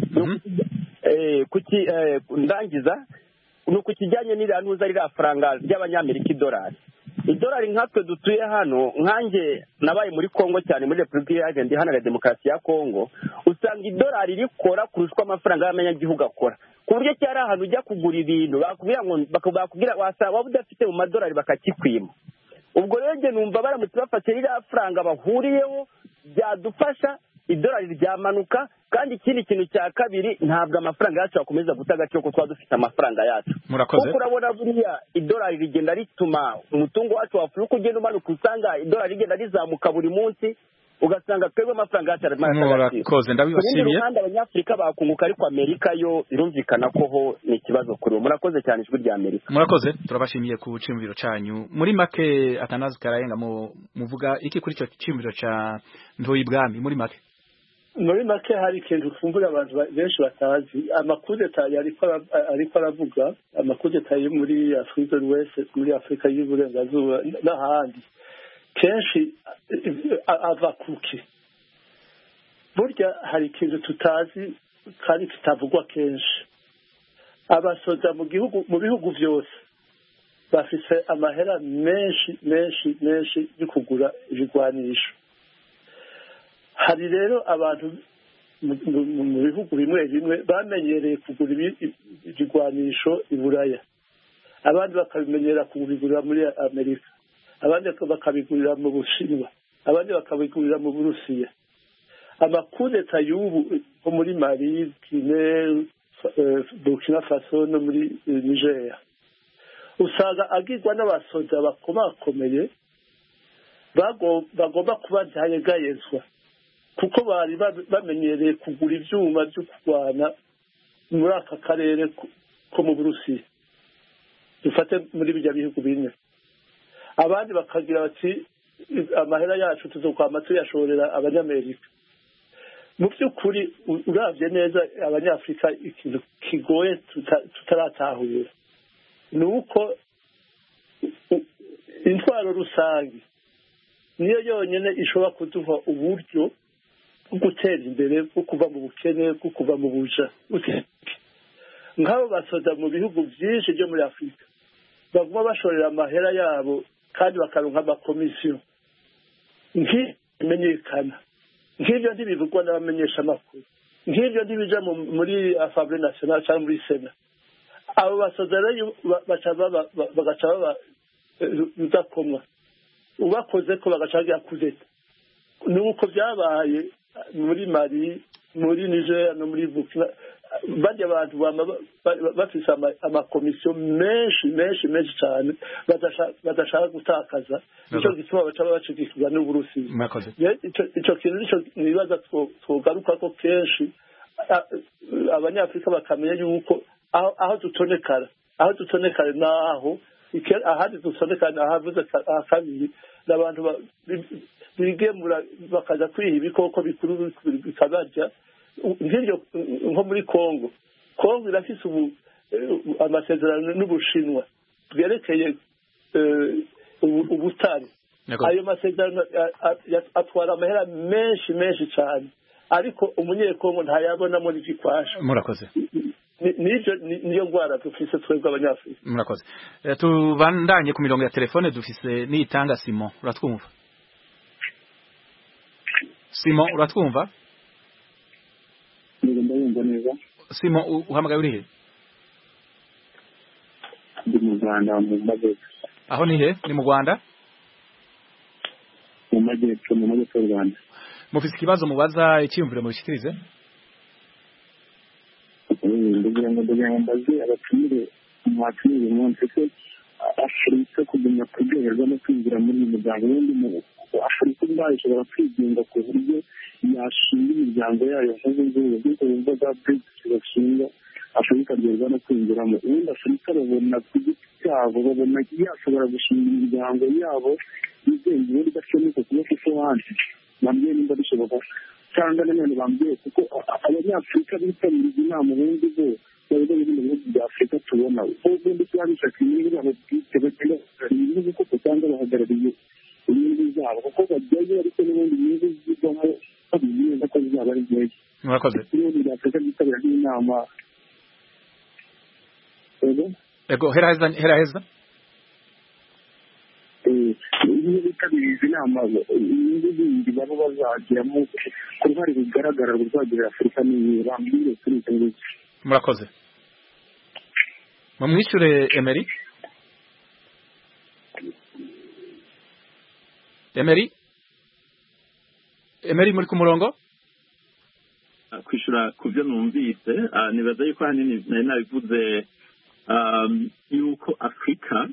kuki ndangiza ni uku kijyanye n'iriya ntuza ririya faranga ry'abanyamerika idolari idolari nkatwe dutuye hano nkanjye nabaye muri Kongo cyane muri Repubulika Iharanira Iharanira Demokarasi ya Kongo usanga idolari rikora kurusha amafaranga y'abanyagihugu akora ku buryo cyari ahantu ujya kugura ibintu bakubwira ngo bakubwira wasaba waba udafite mu madolari bakakikwima ubwo rero njye numva baramutse bafashe ririya faranga bahuriyeho byadufasha idolari ryamanuka kandi ikindi kintu cya kabiri ntabwo amafaranga yacu akomeza guta agaciro kuko twaba dufite amafaranga yacu kuko urabona buriya idolari rigenda rituma umutungo wacu wa Afurika ugenda umanuka usanga idolari rigenda rizamuka buri munsi ugasanga twebwe amafaranga yacu murakoze ndabibashimiye kandi abanyafurika bakunguka ariko Amerika yo birumvikana ko ho ni ikibazo kuri bo murakoze cyane ijwi rya Amerika murakoze turabashimiye ku cimviro canyu muri make Atanazi Karayenga muvuga iki kuri cyo cimviro ca Ntoyi Bwami muri make muri make hari ikintu kumbura abantu benshi batazi amakudeta ariko aravuga amakudeta yo muri Afurika y'Uwese muri Afurika y'Uburengerazuba n'ahandi kenshi ava kuki burya hari ikintu tutazi kandi kitavugwa kenshi abasoza mu gihugu mu bihugu byose bafise amahera menshi menshi menshi yo kugura ibigwanisho hari rero abantu mu bihugu bimwe bimwe bamenyereye kugura ibigwanisho i Buraya abandi bakabimenyera kubigurira muri Amerika abandi bakabigurira mu Bushinwa abandi bakabigurira mu Burusiya amakudeta y'ubu nko muri Mali Guinée Burkina Faso no muri Nigeria usanga agirwa n'abasoja bakomakomeye bagomba kuba byayegayezwa kuko bari bamenyereye kugura ibyuma byo kurwana muri aka karere ko mu Burusiya dufate muri bijya bihugu bine abandi bakagira bati amahera yacu tuzokwama tuyashorera abanyamerika mu by'ukuri uravye neza abanyafurika ikintu kigoye tutaratahura ni uko intwaro rusange niyo yonyine ishobora kuduha uburyo bwo gutera imbere bwo kuva mu bukene bwo kuva mu buja nk'abo basoza mu bihugu byinshi byo muri Afurika baguma bashorera amahera yabo kandi bakaronka amakomisiyo ntimenyekana nk'ibyo ntibivugwa n'abamenyesha amakuru nk'ibyo ntibija muri Assemblée nationale cyangwa muri Sena abo basoza rero bagaca baba rudakomwa ubakoze ko bagaca bagira kudeta nuko byabaye muri Mali muri Niger no muri Burkina bajya abantu bafise amakomisiyo menshi menshi menshi cyane badashaka gutakaza icyo gituma baca bacikikizwa n'Uburusiya icyo kintu nicyo nibaza twogaruka ko kenshi abanyafurika bakamenya yuko aho dutonekara aho dutonekare naho ahandi dutonekara ahavuze kabiri n'abantu bigemura bakaza kwiha ibikoko bikuru bikabarya nk'ibyo nko muri Kongo Kongo irafise ubu amasezerano n'Ubushinwa bwerekeye ubutare ayo masezerano atwara amahera menshi menshi cyane ariko umunyekongo ntayabonamo n'igikwasha murakoze niyo niyo ngwara dufise twebwe abanyafurika murakoze tubandanye ku mirongo ya telefone dufise nitanga Simon uratwumva Simon uratwumva ndabumva neza Simon uhamagaye uri he ndi mu Rwanda mu Majyepfo aho ni he ni mu Rwanda mu Majyepfo mu Majyepfo y'u Rwanda mufise ikibazo mubaza icyumvire mu bishikirize ndagira ngo ndagira ngo mbaze abatumire mwatumire umunsi ko Afurika kugumya kuryoherwa no kwinjira muri uyu muryango wundi mu Afurika ubwayo ishobora kwigenga ku buryo yashinga imiryango yayo nk'ubu ngubu nk'uko bumva bwa BRICS bashinga Afurika ryoherwa no kwinjiramo ubundi Afurika babona ku giti cyabo babona yashobora gushinga imiryango yabo yigenga ubundi idashobora kuba kuko handi bambwiye nimba bishoboka cyangwa nanone bambwiye kuko abanyafurika bitabiriye inama ubundi bo babona ibindi bihugu bya Afurika tubona ubundi kuba bishaka inyungu zabo bwite bagenda bahagarariye inyungu kuko cyangwa bahagarariye inyungu zabo kuko bajyayo ariko n'ubundi inyungu zivamo babizi neza ko zizaba ari nkeya murakoze ibihugu bya Afurika byitabira n'inama ego ego heraheza heraheza iyo bitabiriye izi nama inyungu zindi baba bazagiramo ku ruhare rugaragara ruzagirira Afurika n'iyi bambwire kuri icyo ngicyo murakoze mumwishyure Emery Emery Emery muri ku murongo kwishura ku byo numvise nibaza yuko hanini nari nabivuze yuko Afurika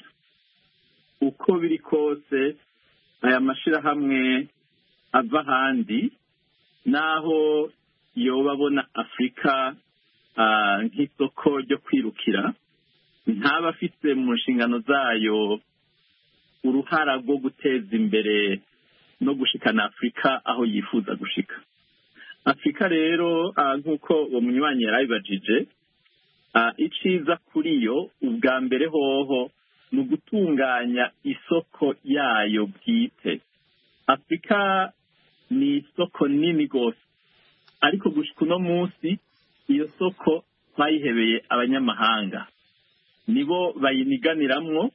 uko biri kose aya mashirahamwe ava ahandi naho yoba abona Afurika nk'isoko ryo kwirukira ntaba afite mu nshingano zayo uruhara rwo guteza imbere no gushikana Afurika aho yifuza gushika. Afurika rero nk'uko uwo munywanyi yarabibajije iciza kuri yo ubwa mbere hoho ni ugutunganya isoko yayo bwite. Afurika ni isoko nini rwose ariko gushika uno munsi iyo soko twayihebeye abanyamahanga nibo bayiniganiramwo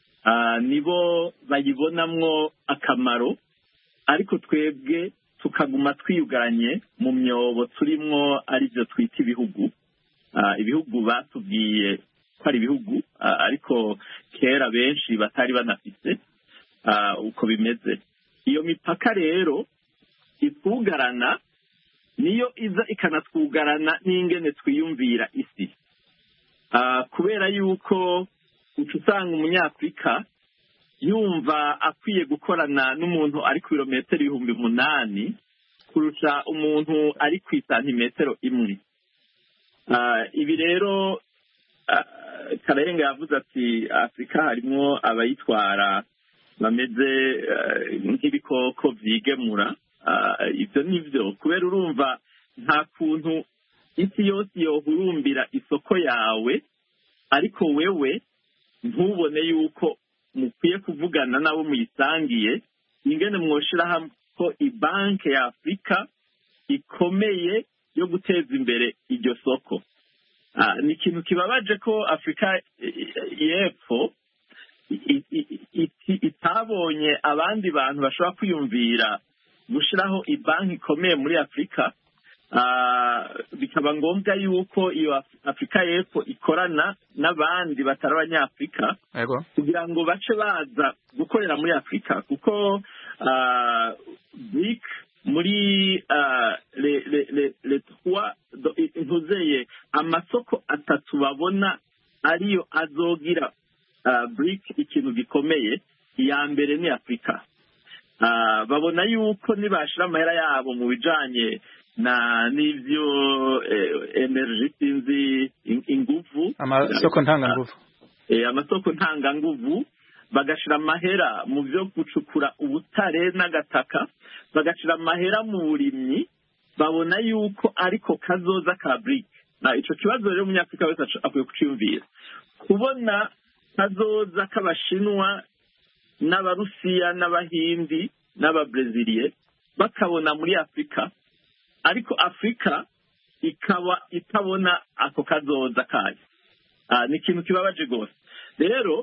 nibo bayibonamwo akamaro ariko twebwe tukaguma twiyugaranye mu myobo turimwo aribyo twita ibihugu ibihugu batubwiye ko ari ibihugu ariko kera benshi batari banafite uko bimeze. Iyo mipaka rero itwugarana niyo iza ikanatwugarana n'ingene twiyumvira isi kubera yuko uca usanga umunyafurika yumva akwiye gukorana n'umuntu ari ku birometero ibihumbi umunani kurusha umuntu ari ku isantimetero imwe. Ibi rero Karayenga yavuze ati Afurika harimo abayitwara bameze nk'ibikoko byigemura. Ibyo nibyo kubera urumva nta kuntu isi yose yohurumbira isoko yawe ariko wewe ntubone yuko mukwiye kuvugana nabo muyisangiye ingene mwoshiraho ko ibanke ya Afurika ikomeye yo guteza imbere iryo soko. Ni ikintu kibabaje ko Afurika y'Epfo itabonye abandi bantu bashobora kwiyumvira gushiraho ibanki ikomeye muri Afurika bikaba ngombwa yuko iyo Afurika y'Epfo ikorana n'abandi batari abanyafurika kugira ngo bace baza gukorera muri Afurika kuko B R I C muri le trois ntuzeye amasoko atatu babona ariyo azogira bric ikintu gikomeye. iya mbere ni Afurika. babona yuko nibashira amahera yabo mu bijanye na n'ivyo energy sinzi inguvu, amasoko ntanganguvu eh amasoko ntanganguvu, bagashira amahera mu byo gucukura ubutare n'agataka, bagashira amahera mu burimyi, babona yuko ariko kazoza ka bric. na ico kibazo rero umunyafrika wese akwiye kuciyumvira, kubona kazoza k'abashinwa n'abarusiya n'abahindi n'ababreziliye bakabona muri Afrika, ariko Afrika ikaba itabona ako kazoza kayo. ni ikintu kibabaje gose. rero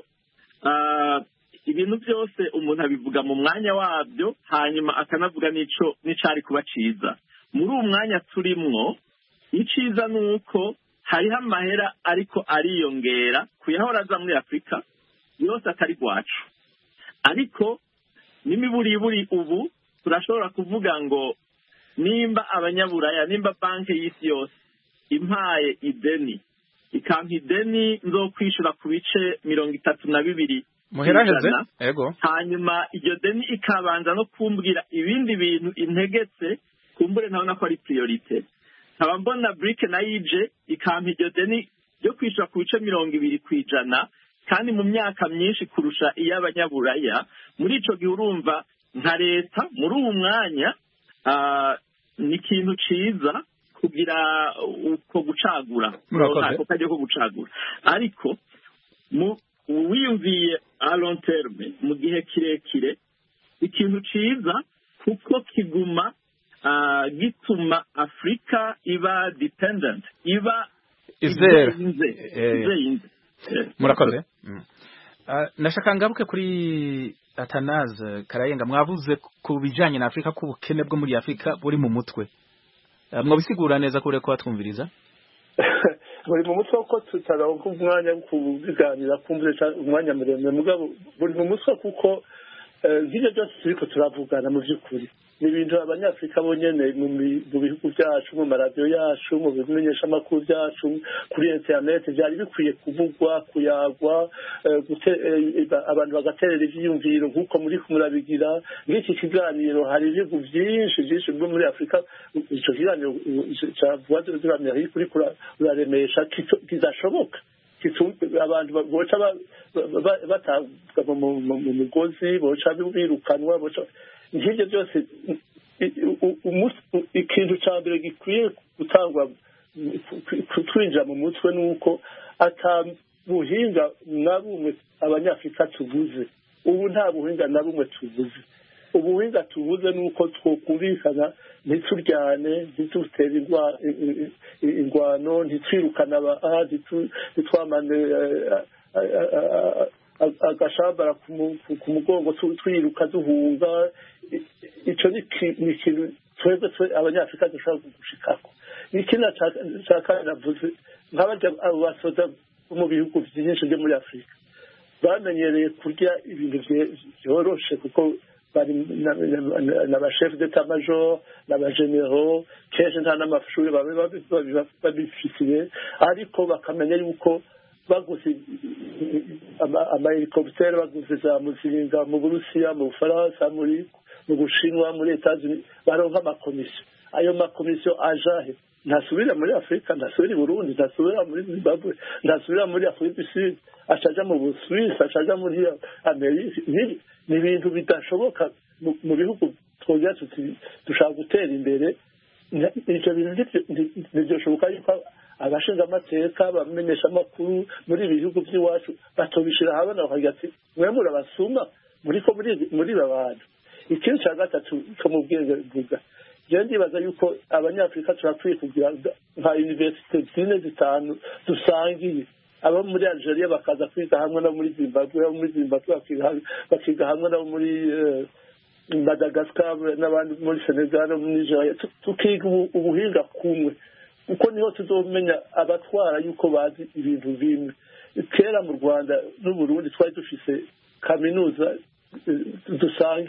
ibintu byose umuntu abivuga mu mwanya wabyo, hanyuma akanavuga n'ico n'icari kuba ciza. muri uwo mwanya turimwo, iciza nuko hariho amahera ariko ariyongera kuyahora aza muri Afrika yose atari gwacu, ariko n'imiburiburi ubu turashobora kuvuga ngo nimba abanyaburaya, nimba banki y'isi yose impaye ideni, ikampa ideni nzo kwishura ku bice mirongo itatu na bibiri muheraheze, ego hanyuma iryo deni ikabanza no kumbwira ibindi bintu integetse, kumbure ntabona ko ari priorite, nkaba mbona bric na ije ikampa iryo deni ryo kwishura ku bice mirongo ibiri kwijana, kandi mu myaka myinshi kurusha iy'abanyaburaya. muri ico gihe urumva nka leta muri uwo mwanya ni ikintu ciza kugira uko gucagura, ako kajya ko gucagura, ariko wiyumviye a long terme, mu gihe kirekire, ikintu ciza kuko kiguma gituma Afrika iba dependent, iba izera izera. murakoze. nashaka ngaruke kuri Atanaze Karayenga, mwavuze ku bijanye na Afrika ko ubukene bwo muri Afrika buri mu mutwe, mwabisigura neza kure ko batwumviriza? buri mu mutwe ko tutaronka umwanya wo kubiganira, kumvira umwanya muremure, mugabo buri mu mutwe kuko nk'ibyo byose turiko turavugana mu by'ukuri ni ibintu abanyafrika bonyene mu bihugu byacu, mu maradiyo yacu, mu bimenyesha amakuru byacu, kuri internet byari bikwiye kuvugwa, kuyagwa, abantu bagaterera ivyiyumviro nk'uko muri kumurabigira. nk'iki kiganiro hari ibihugu byinshi byinshi bwo muri Afrika, ico kiganiro ca Voix de l'Amérique kuri kuraremesha kizashoboka, abantu boca batanga mu mugozi, boca birukanwa, boca nk'ibyo byose. ikintu cya mbere gikwiye gutangwa twinjira mu mutwe ni uko ata buhinga na bumwe abanyafrika tubuze. ubu nta buhinga na bumwe tubuze. ubuhinga tubuze ni uko twokumvikana, ntituryane, ntitutere ingwano, ntitwirukane aba ntitwamane agashambara ku mugongo twiruka duhunga. ico ni ikintu twebwe abanyafrika dushobora gushikako. n'ikindi nshaka navuze, nk'abarya abo basoda bo mu bihugu byinshi byo muri Afrika bamenyereye kurya ibintu vyoroshe, kuko bari n'abashef d'etat major n'abagenero, kenshi nta n'amashuri babifitiye, ariko bakamenya yuko baguze amahelikoptere, baguze za muzinga mu Burusiya, mu Bufaransa, muri mu Bushinwa, muri Etats-Unis, baronka amakomisiyo. ayo makomisiyo ajahe ntasubira muri Afrika, ntasubira i Burundi, ntasubira muri Zimbabwe, ntasubira muri Afrika du Sud, acaja mu Busuwisi, acaja muri Amerika. ni ibintu bidashoboka mu bihugu twongera tuti dushaka gutera imbere. ivyo bintu ntivyoshoboka yuko abashinga amateka, bamenyesha amakuru muri ibi bihugu by'iwacu batobishira habona bakagira ati mwe murabasuma muriko muri babantu. ikindi cya gatatu cyo mu bwenge bvuga, je ndibaza yuko abanyafrika turakwiye kugira nka universite zine zitanu dusangiye, abo muri Algeria bakaza kwiga hamwe no muri Zimbabwe, abo muri Zimbabwe bakiga hamwe no muri Madagascar, n'abandi muri Senegal, muri Nigeria, tukiga ubuhinga kumwe, uko niho tuzomenya abatwara yuko bazi ibintu bimwe. kera mu Rwanda n'u Burundi twari dufise kaminuza dusangiye,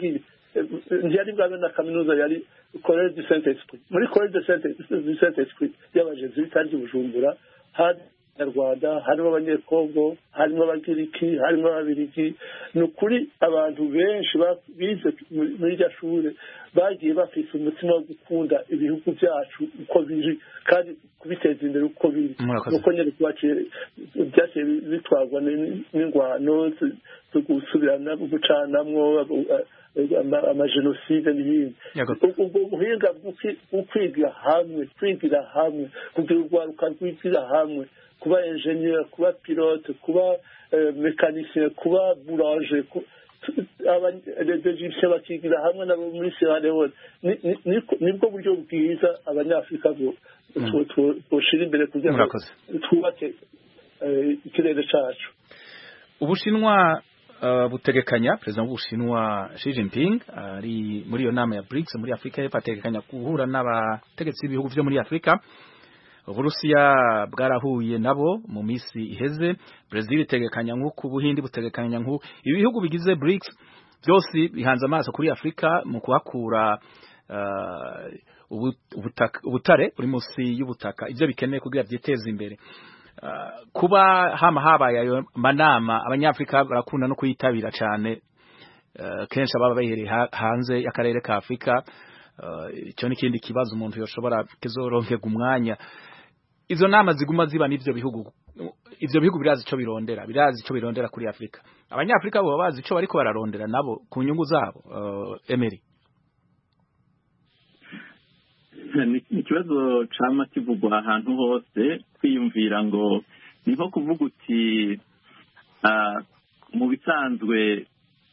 ntiyari bwabe na kaminuza yari college du saint esprit muri college du saint esprit y'abajesuite ari Bujumbura hari Rwanda harimo abanyekongo harimo abagiriki harimo ababirigi ni ukuri abantu benshi bize muri iryo shuri bagiye bafise umutima wo gukunda ibihugu byacu uko biri kandi kubiteza imbere uko biri nuko nyine kubaciye byaciye bitwarwa n'ingwano zo gusubirana gucanamwo amajenoside n'ibindi ubwo buhinga bwo kwigira hamwe kwigira hamwe kugira urwaruka rwigira hamwe kuba engineer kuba pilote kuba mécanicien kuba boulanger abanyeshuri bakigira hamwe nabo muri Sierra Leone nibwo buryo bwiza abanyafrika boshira imbere kugira ngo twubake ikirere cyacu. Ubushinwa butegekanya president w'Ubushinwa Xi Jinping ari muri iyo nama ya BRICS muri Afrika yapategekanya guhura n'abategetsi b'ibihugu byo muri Afrika. Uburusiya bwarahuye nabo mu misi iheze. Brazil itegekanya nk'uko Ubuhindi butegekanya nk'uko ibihugu bigize BRICS byose bihanze amaso kuri Afrika mu kuhakura uh, ubutare buri munsi y'ubutaka ivyo bikeneye kugira byiteze imbere. Uh, kuba hama habaye ayo manama abanyafrika barakunda no kuyitabira cyane uh, kenshi ababa bahereye hanze y'akarere ka Afrika. Icyo uh, n'ikindi kibazo umuntu yoshobora kizoronkerwa umwanya. Izo nama ziguma ziba n'ivyo bihugu ivyo bihugu birazi ico birondera birazi ico birondera kuri Afrika. Abanyafrika bo bazi ico bariko bararondera nabo ku nyungu zabo. uh, Emery ni ikibazo cama kivugwa ahantu hose kwiyumvira ngo niho kuvuga uti uh, mu bisanzwe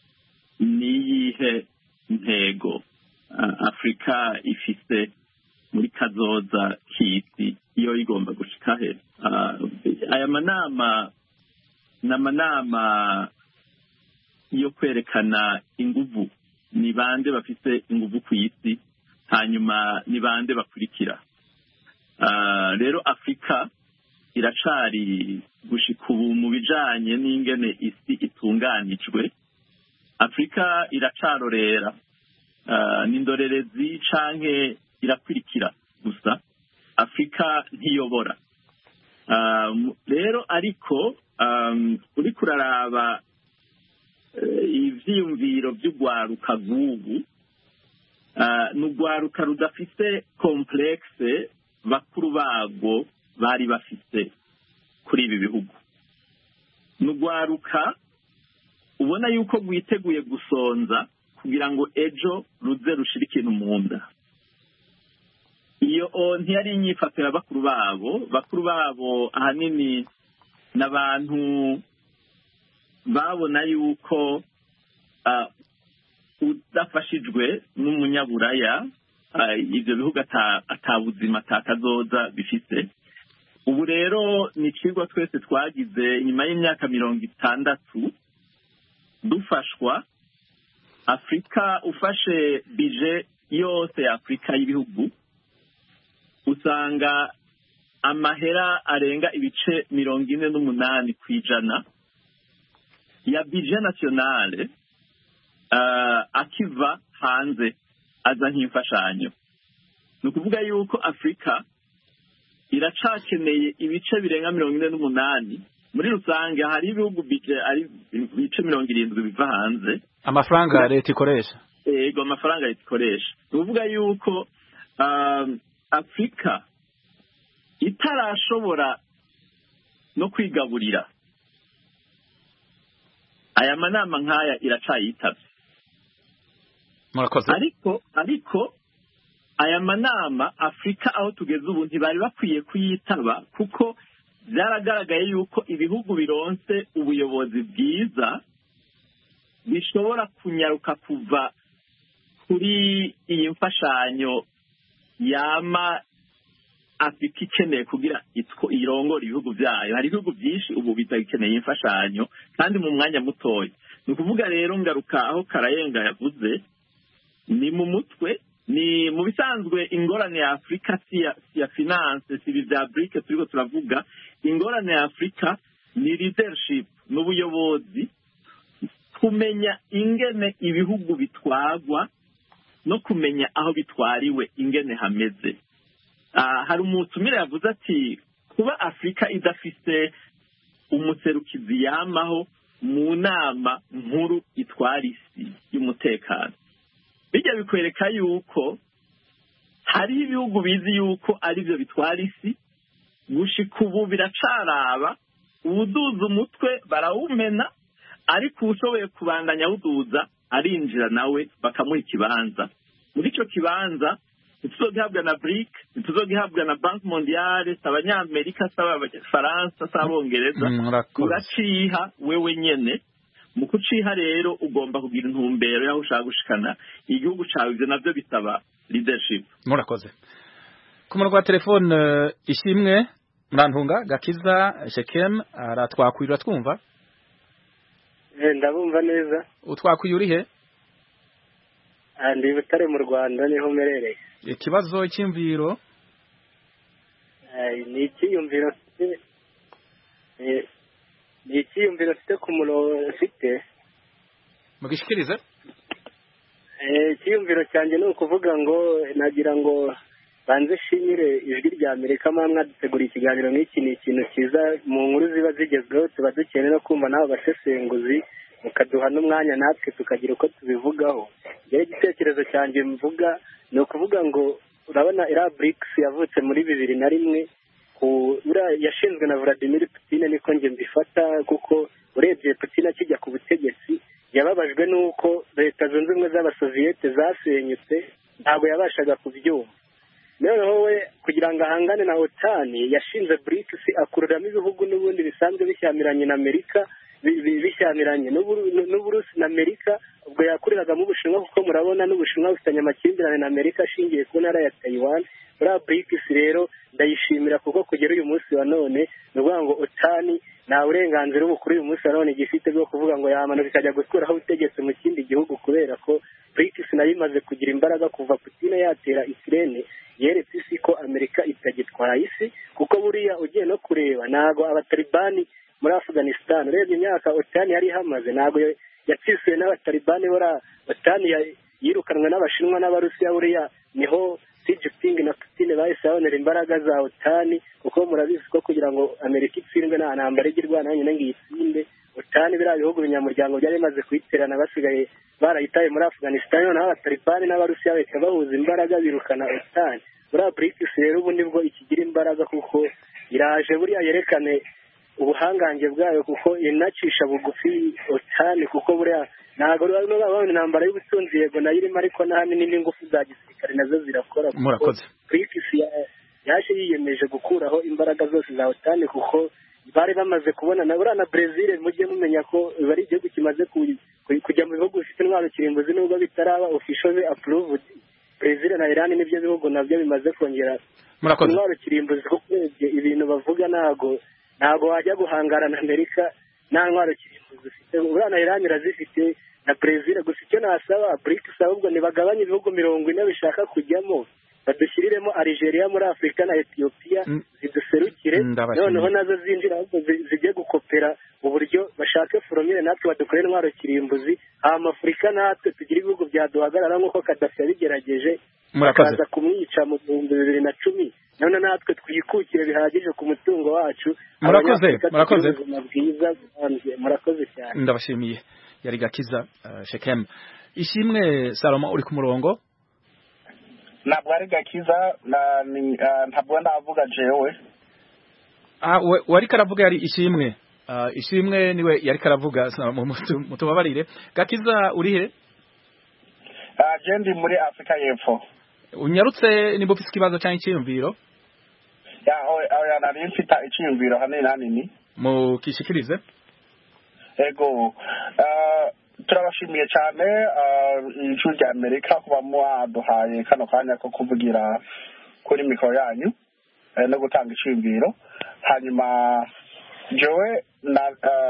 niyihe ntego uh, Afrika ifise muri kazoza k'isi iyo igomba gushika he. Uh, aya manama n'amanama yo kwerekana inguvu ni bande bafise inguvu ku isi hanyuma ni bande bakurikira. Uh, rero Afrika iracari gushika ubu mu bijanye n'ingene isi itunganijwe. Afrika iracarorera uh, n'indorerezi canke irakurikira gusa. Afrika ntiyobora. Um, rero ariko um, uri kuraraba uh, ivyiyumviro vy'ugwaruka gugu uh, n'ugwaruka rudafise complexe bakuru bago bari bafise kuri ibi bihugu. N'ugwaruka ubona yuko gwiteguye gusonza kugira ngo ejo ruze rushira ikintu mu nda. Iyo ntiyari inyifato ya bakuru babo. Bakuru babo ahanini n'abantu babona yuko uh, udafashijwe n'umunyaburaya uh, ivyo bihugu atabuzima atakazoza bifise. Ubu rero ni ikigwa twese twagize nyuma y'imyaka mirongo itandatu dufashwa. Afrika ufashe bije yose ya Afrika y'ibihugu usanga amahera arenga ibice mirongo ine n'umunani kwijana ya budget nationale uh, akiva hanze aza nk'imfashanyo. Ni ukuvuga yuko Afrika iracakeneye ibice birenga mirongo ine n'umunani. Muri rusange hari ibihugu budget ari ibice mirongo irindwi biva hanze amafaranga leta ikoresha. Ego amafaranga leta ikoresha. Ni ukuvuga yuko um, Afrika itarashobora no kwigaburira aya manama nkaya iracayitavye. Murakoze. Ariko ariko aya manama Afrika aho tugeze ubu ntibari bakwiye kuyitaba kuko byaragaragaye yuko ibihugu bironse ubuyobozi bwiza bishobora kunyaruka kuva kuri iyi mfashanyo yama Afrika ikeneye kugira itwo irongora ibihugu byayo. Hari ibihugu byinshi ubu bitagikeneye imfashanyo kandi mu mwanya mutoya. Ni ukuvuga rero ngaruka aho Karayenga yavuze ni mu mutwe, ni mu bisanzwe ingorane ya Afrika si ya, si ya finance si bya BRICS turiko turavuga. Ingorane ya Afrika ni leadership n'ubuyobozi kumenya ingene ibihugu bitwagwa no kumenya aho bitwariwe ingene hameze. Hari umutumire yavuze ati kuba Afurika idafite umuserukizi yamaho mu nama nkuru itwara isi y'umutekano, bijya bikwereka yuko hariho ibihugu bizi yuko ari byo bitwara isi, gushika ubu biracaraba, uwuduza umutwe barawumena, ariko ushoboye kubandanya awuduza arinjira nawe bakamuha ikibanza. Muri icyo kibanza ntituzogihabwa na BRIC, ntituzogihabwa na Banki Mondiale, si Abanyamerika, si Abafaransa, si Abongereza, uraciha wewe nyene. Mu kuciha rero ugomba kugira intumbero y'aho ushaka gushikana igihugu cawe, ivyo navyo bisaba leadership. Murakoze. Ku murongo wa telefone uh, Ishimwe Murantunga Gakiza Shekem aratwakwira twumva. Eh ndabumva neza. Utwakwiye uri he? Andi Butare mu Rwanda niho merereye. Ikibazo cy'imviro? Eh ni ikiyumviro eh ni ikiyumviro fite ku murongo fite. Mugishikirize? Eh ikiyumviro cyanje ni ukuvuga ngo nagira ngo banze shimire ijwi rya Amerika mamwe dutegura ikiganiro n'iki ni ikintu cyiza mu nkuru ziba zigezweho, tuba dukeneye no kumva nabo basesenguzi mukaduha n'umwanya natwe tukagira uko tubivugaho. Rero igitekerezo cyanjye mvuga ni ukuvuga ngo urabona ira BRICS yavutse muri bibiri na rimwe, yashinzwe na Vladimir Putin, niko nge mbifata, kuko urebye Putin akijya ku butegetsi yababajwe n'uko leta zunze ubumwe z'abasoviyete zasenyutse, ntabwo yabashaga kubyumva. Noneho we kugira ngo ahangane na OTAN yashinze BRICS akururamo ibihugu n'ubundi bisanzwe bishyamiranye na Amerika, bishyamiranye n'Uburusi na Amerika, ubwo yakuriragamo Ubushinwa, kuko murabona n'Ubushinwa bufitanye amakimbirane na Amerika ashingiye ku ntara ya Taiwan. Muri BRICS rero ndayishimira kuko kugera uyu munsi wa none ni ukuvuga ngo OTAN nta burenganzira ubu kuri uyu munsi wa none gifite bwo kuvuga ngo yamanuka ikajya gukuraho ubutegetsi mu kindi gihugu, kubera ko BRICS nayo imaze kugira imbaraga kuva Putin yatera Ukraine, yeretse isi ko Amerika itagitwara isi, kuko buriya ugiye no kureba ntago abatalibani muri Afghanistan urebye imyaka OTAN yari hamaze ntago yatsisuye n'abatalibani. bora OTAN yirukanwe n'Abashinwa n'Abarusiya, buriya niho Xi Jinping na Putin bahise babonera imbaraga za OTAN, kuko murabizi ko kugira ngo Amerika itsindwe nta ntambara igirwana nyine ngo iyitsinde, OTAN biriya bihugu binyamuryango byari bimaze kuyiterana basigaye barayitaye muri Afghanistan, noneho abatalibani n'Abarusiya bahita bahuza imbaraga birukana OTAN. Muri BRICS rero ubu nibwo ikigira imbaraga, kuko iraje buriya yerekane ubuhangange bwayo, kuko inacisha bugufi OTAN, kuko buriya ntabwo babona intambara y'ubutunzi yego nayo irimo, ariko n'ahanini n'ingufu za gisirikare nazo zirakora. Murakoze. BRICS yaje yiyemeje gukuraho imbaraga zose za OTAN, kuko bari bamaze kubona na buriya na Brazil, mujye mumenya ko bari igihugu kimaze kujya mu bihugu bifite intwaro kirimbuzi nubwo bitaraba officially approved. Brazil na Iran nibyo bihugu nabyo bimaze kongera intwaro kirimbuzi, kuko urebye ibintu bavuga ntago ntago wajya guhangara na Amerika nta ntwaro kirimbuzi ufite. Buriya na Iran irazifite na Brazil, gusa icyo nasaba BRICS ahubwo ntibagabanye ibihugu mirongo ine bishaka kujyamo, badushyiriremo Algeria muri Afurika na Ethiopia ziduserukire, noneho nazo zinjira ahubwo zijye gukopera uburyo bashake foromire, natwe badukorere intwaro kirimbuzi, hama Afurika natwe tugira ibihugu byaduhagarara nk'uko Gaddafi yabigerageje akaza kumwica mu bihumbi bibiri na cumi, none natwe twikukire bihagije ku mutungo wacu. Murakoze, murakoze. Murakoze cyane. Ndabashimiye. Yari Gakiza uh, Shekem. Ishimwe Salomo uri ku murongo? Ntabwo ari Gakiza na uh, ntabwo ndavuga jewe. Ah we, wari karavuga yari Ishimwe. Uh, Ishimwe niwe yari karavuga mutubabarire. Gakiza uri he? Ah uh, jendi muri Afrika y'Epfo. Unyarutse nimba ufite ikibazo cyangwa icyiyumviro? Ya oya nari mfite icyiyumviro hanini hanini. Mu kishikirize? Ego uh, turabashimiye cyane ijwi rya Amerika kuba mwaduhaye kano kanya ko kuvugira kuri mikoro yanyu no gutanga icyiyumviro. Hanyuma jewe na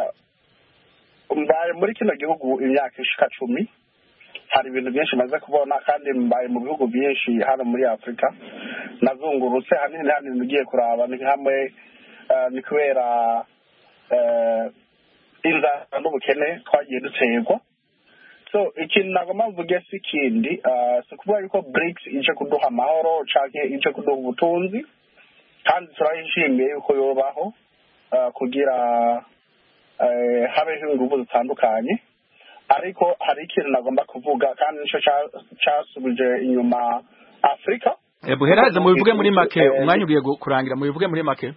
mbaye muri kino gihugu imyaka ishika cumi, hari ibintu byinshi maze kubona, kandi mbaye mu bihugu byinshi hano muri Afrika, nazungurutse hanini hanini ngiye kuraba ni hamwe ni kubera inzara n'ubukene twagiye duterwa. So ikintu nagomba mvuge si ikindi si ukuvuga yuko BRICS ije kuduha amahoro canke ije kuduha ubutunzi, kandi turayishimiye yuko yobaho kugira habeho ingufu zitandukanye, ariko hari ikintu nagomba kuvuga kandi nico casubije inyuma Afrika. Buhereze mu bivuge muri make, umwanya ugiye kurangira, mu bivuge muri make.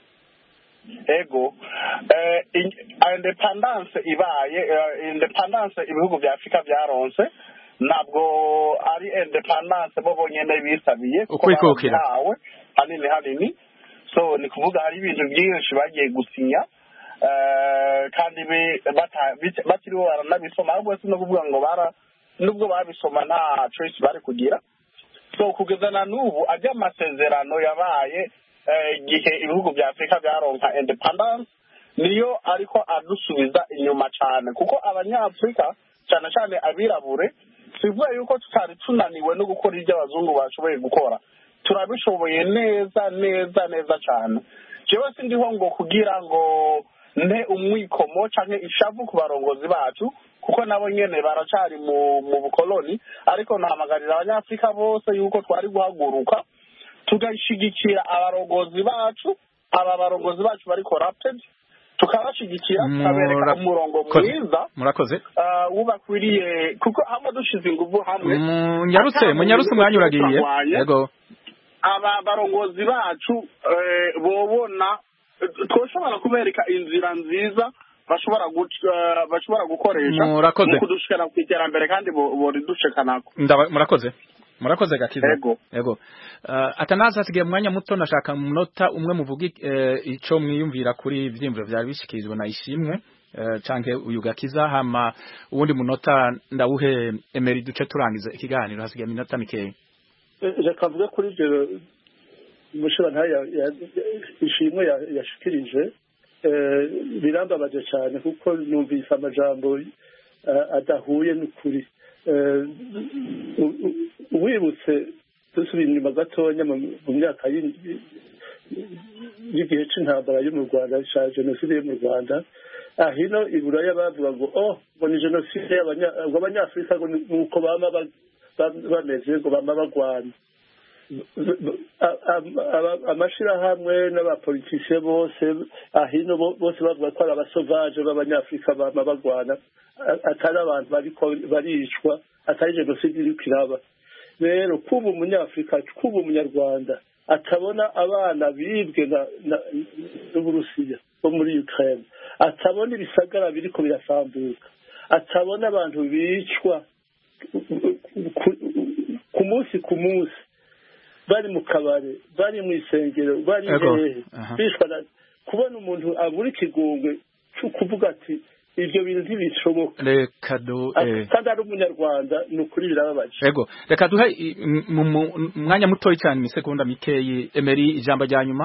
Ego eh independence ibaye independence ibihugu bya Afrika byaronse nabwo ari independence bo bonyene bisabiye kuko bawe hanini hanini, so ni kuvuga hari ibintu byinshi bagiye gusinya eh kandi batiriho baranabisoma, ahubwo si no kuvuga ngo bara nubwo babisoma nta choice bari kugira. So kugeza na nubu ajya amasezerano yabaye igihe ibihugu bya Afrika byaronka independence niyo ariko adusubiza inyuma cyane, kuko abanyafrika cyane cyane abirabure sivuye yuko tutari tunaniwe no gukora ibyo abazungu bashoboye gukora, turabishoboye neza neza neza cyane. Jewe sindiho ngo kugira ngo nte umwikomo canke ishavu ku barongozi bacu, kuko nabo nyene baracari mu mu bukoloni, ariko nahamagarira abanyafrika bose yuko twari guhaguruka tugashigikira abarongozi bacu, aba barongozi bacu bari corrupted, tukabashigikira tukabereka umurongo mwiza murakoze wubakwiriye, kuko hamwe dushize ingufu hamwe. Munyarutse munyarutse umwanya uragiye. Yego, aba barongozi bacu bobona twoshobora kubereka inzira nziza bashobora bashobora gukoresha mu kudushikana ku iterambere kandi bori dushekanako. Murakoze murakoze Gakiza. Yego yego uh, atanaza asigaye mwanya muto, nashaka munota umwe muvugi uh, ico mwiyumvira kuri ivyimviro vyari bishikirizwa na Ishimwe uh, canke uyu Gakiza, hama uwundi munota ndawuhe Emery duce turangiza ikiganiro, hasigaye minota mikeya. Je kavuga kuri ivyo mushira ntaya Ishimwe yashikirije eh birambabaje cyane, kuko numvise amajambo adahuye n'ukuri. Wibutse dusubira inyuma gatonya mu myaka y'igihe c'intambara yo mu Rwanda, ca jenoside yo mu Rwanda, ahino iburaya bavuga ngo oh ngo ni jenoside y'abanyafrika, ngo nuko bama bameze, ngo bama bagwana. Amashirahamwe n'abapolitisiye bose ahino bose bavuga ko ari abasovaje b'abanyafrika bama bagwana, atari abantu bariko baricwa, atari jenoside iri kiraba. Rero kuba umunyafrika, kuba umunyarwanda atabona abana bibwe n'Uburusiya bo muri Ukraine, atabona ibisagara biriko birasambuka, atabona abantu bicwa ku munsi ku munsi, bari mu kabare, bari mu isengero, bari hehe bishwa, kubona umuntu abura ikigongwe cyo kuvuga ati ibyo bintu ntibishoboka. Reka du eh kandi ari umunyarwanda n'ukuri birababaje. Yego, reka duhe mwanya muto cyane, imisegonda mikeyi. Emery, ijambo rya nyuma.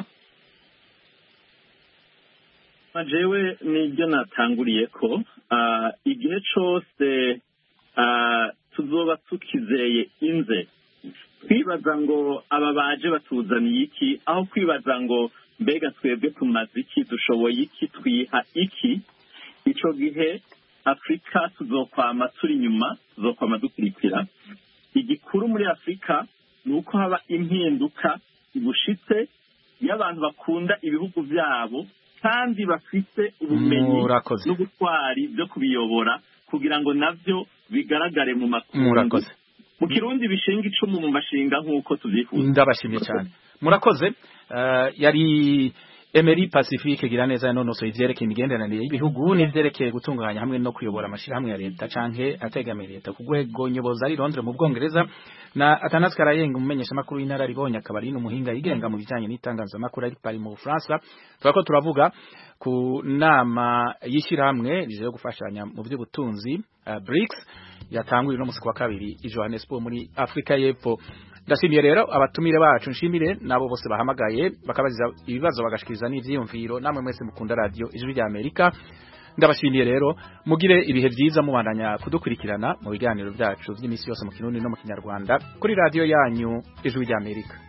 Majewe nibyo natanguriye ko igihe cyose tuzoba tukizeye inze kwibaza ngo aba baje batuzaniye iki, aho kwibaza ngo mbega twebwe tumaze iki, dushoboye iki, twiha iki, ico gihe Afrika tuzokwama turi inyuma, tuzokwama dukurikira. Igikuru muri Afrika nuko haba impinduka ibushitse y'abantu bakunda ibihugu byabo kandi bafite ubumenyi n'ubutwari byo kubiyobora, kugira ngo navyo bigaragare mu makungu. Mu Kirundi bishinga icumu mu mashinga nk'uko tuvyifuza. Ndabashimiye cyane, murakoze. Uh, yari Emery Pacifique Giraneza yanonosoye ivyerekeye imigenderanire y'ibihugu n'ivyerekeye gutunganya hamwe no kuyobora amashirahamwe ya leta canke ategamiye leta ku rwego nyobozi ari Londres mu Bwongereza, na Atanazi Karayenga umumenyesha makuru y'intara ribonye akabari n'umuhinga yigenga mu bijanye n'itangazamakuru ari Paris mu Bufaransa. Turako turavuga ku nama y'ishirahamwe rije gufashanya mu by'ubutunzi uh, BRICS yatanguye no musi kwa kabiri i Johannesburg muri Afrika y'Epfo. Ndashimiye rero abatumire bacu, nshimire nabo bose bahamagaye bakabaziza ibibazo bagashikiriza n'ivyiyumviro, namwe mwese mukunda radio Ijwi rya Amerika. Ndabashimiye rero, mugire ibihe byiza mubandanya kudukurikirana mu biganiro byacu by'imisi yose mu Kirundi no mu Kinyarwanda kuri radio yanyu Ijwi rya Amerika.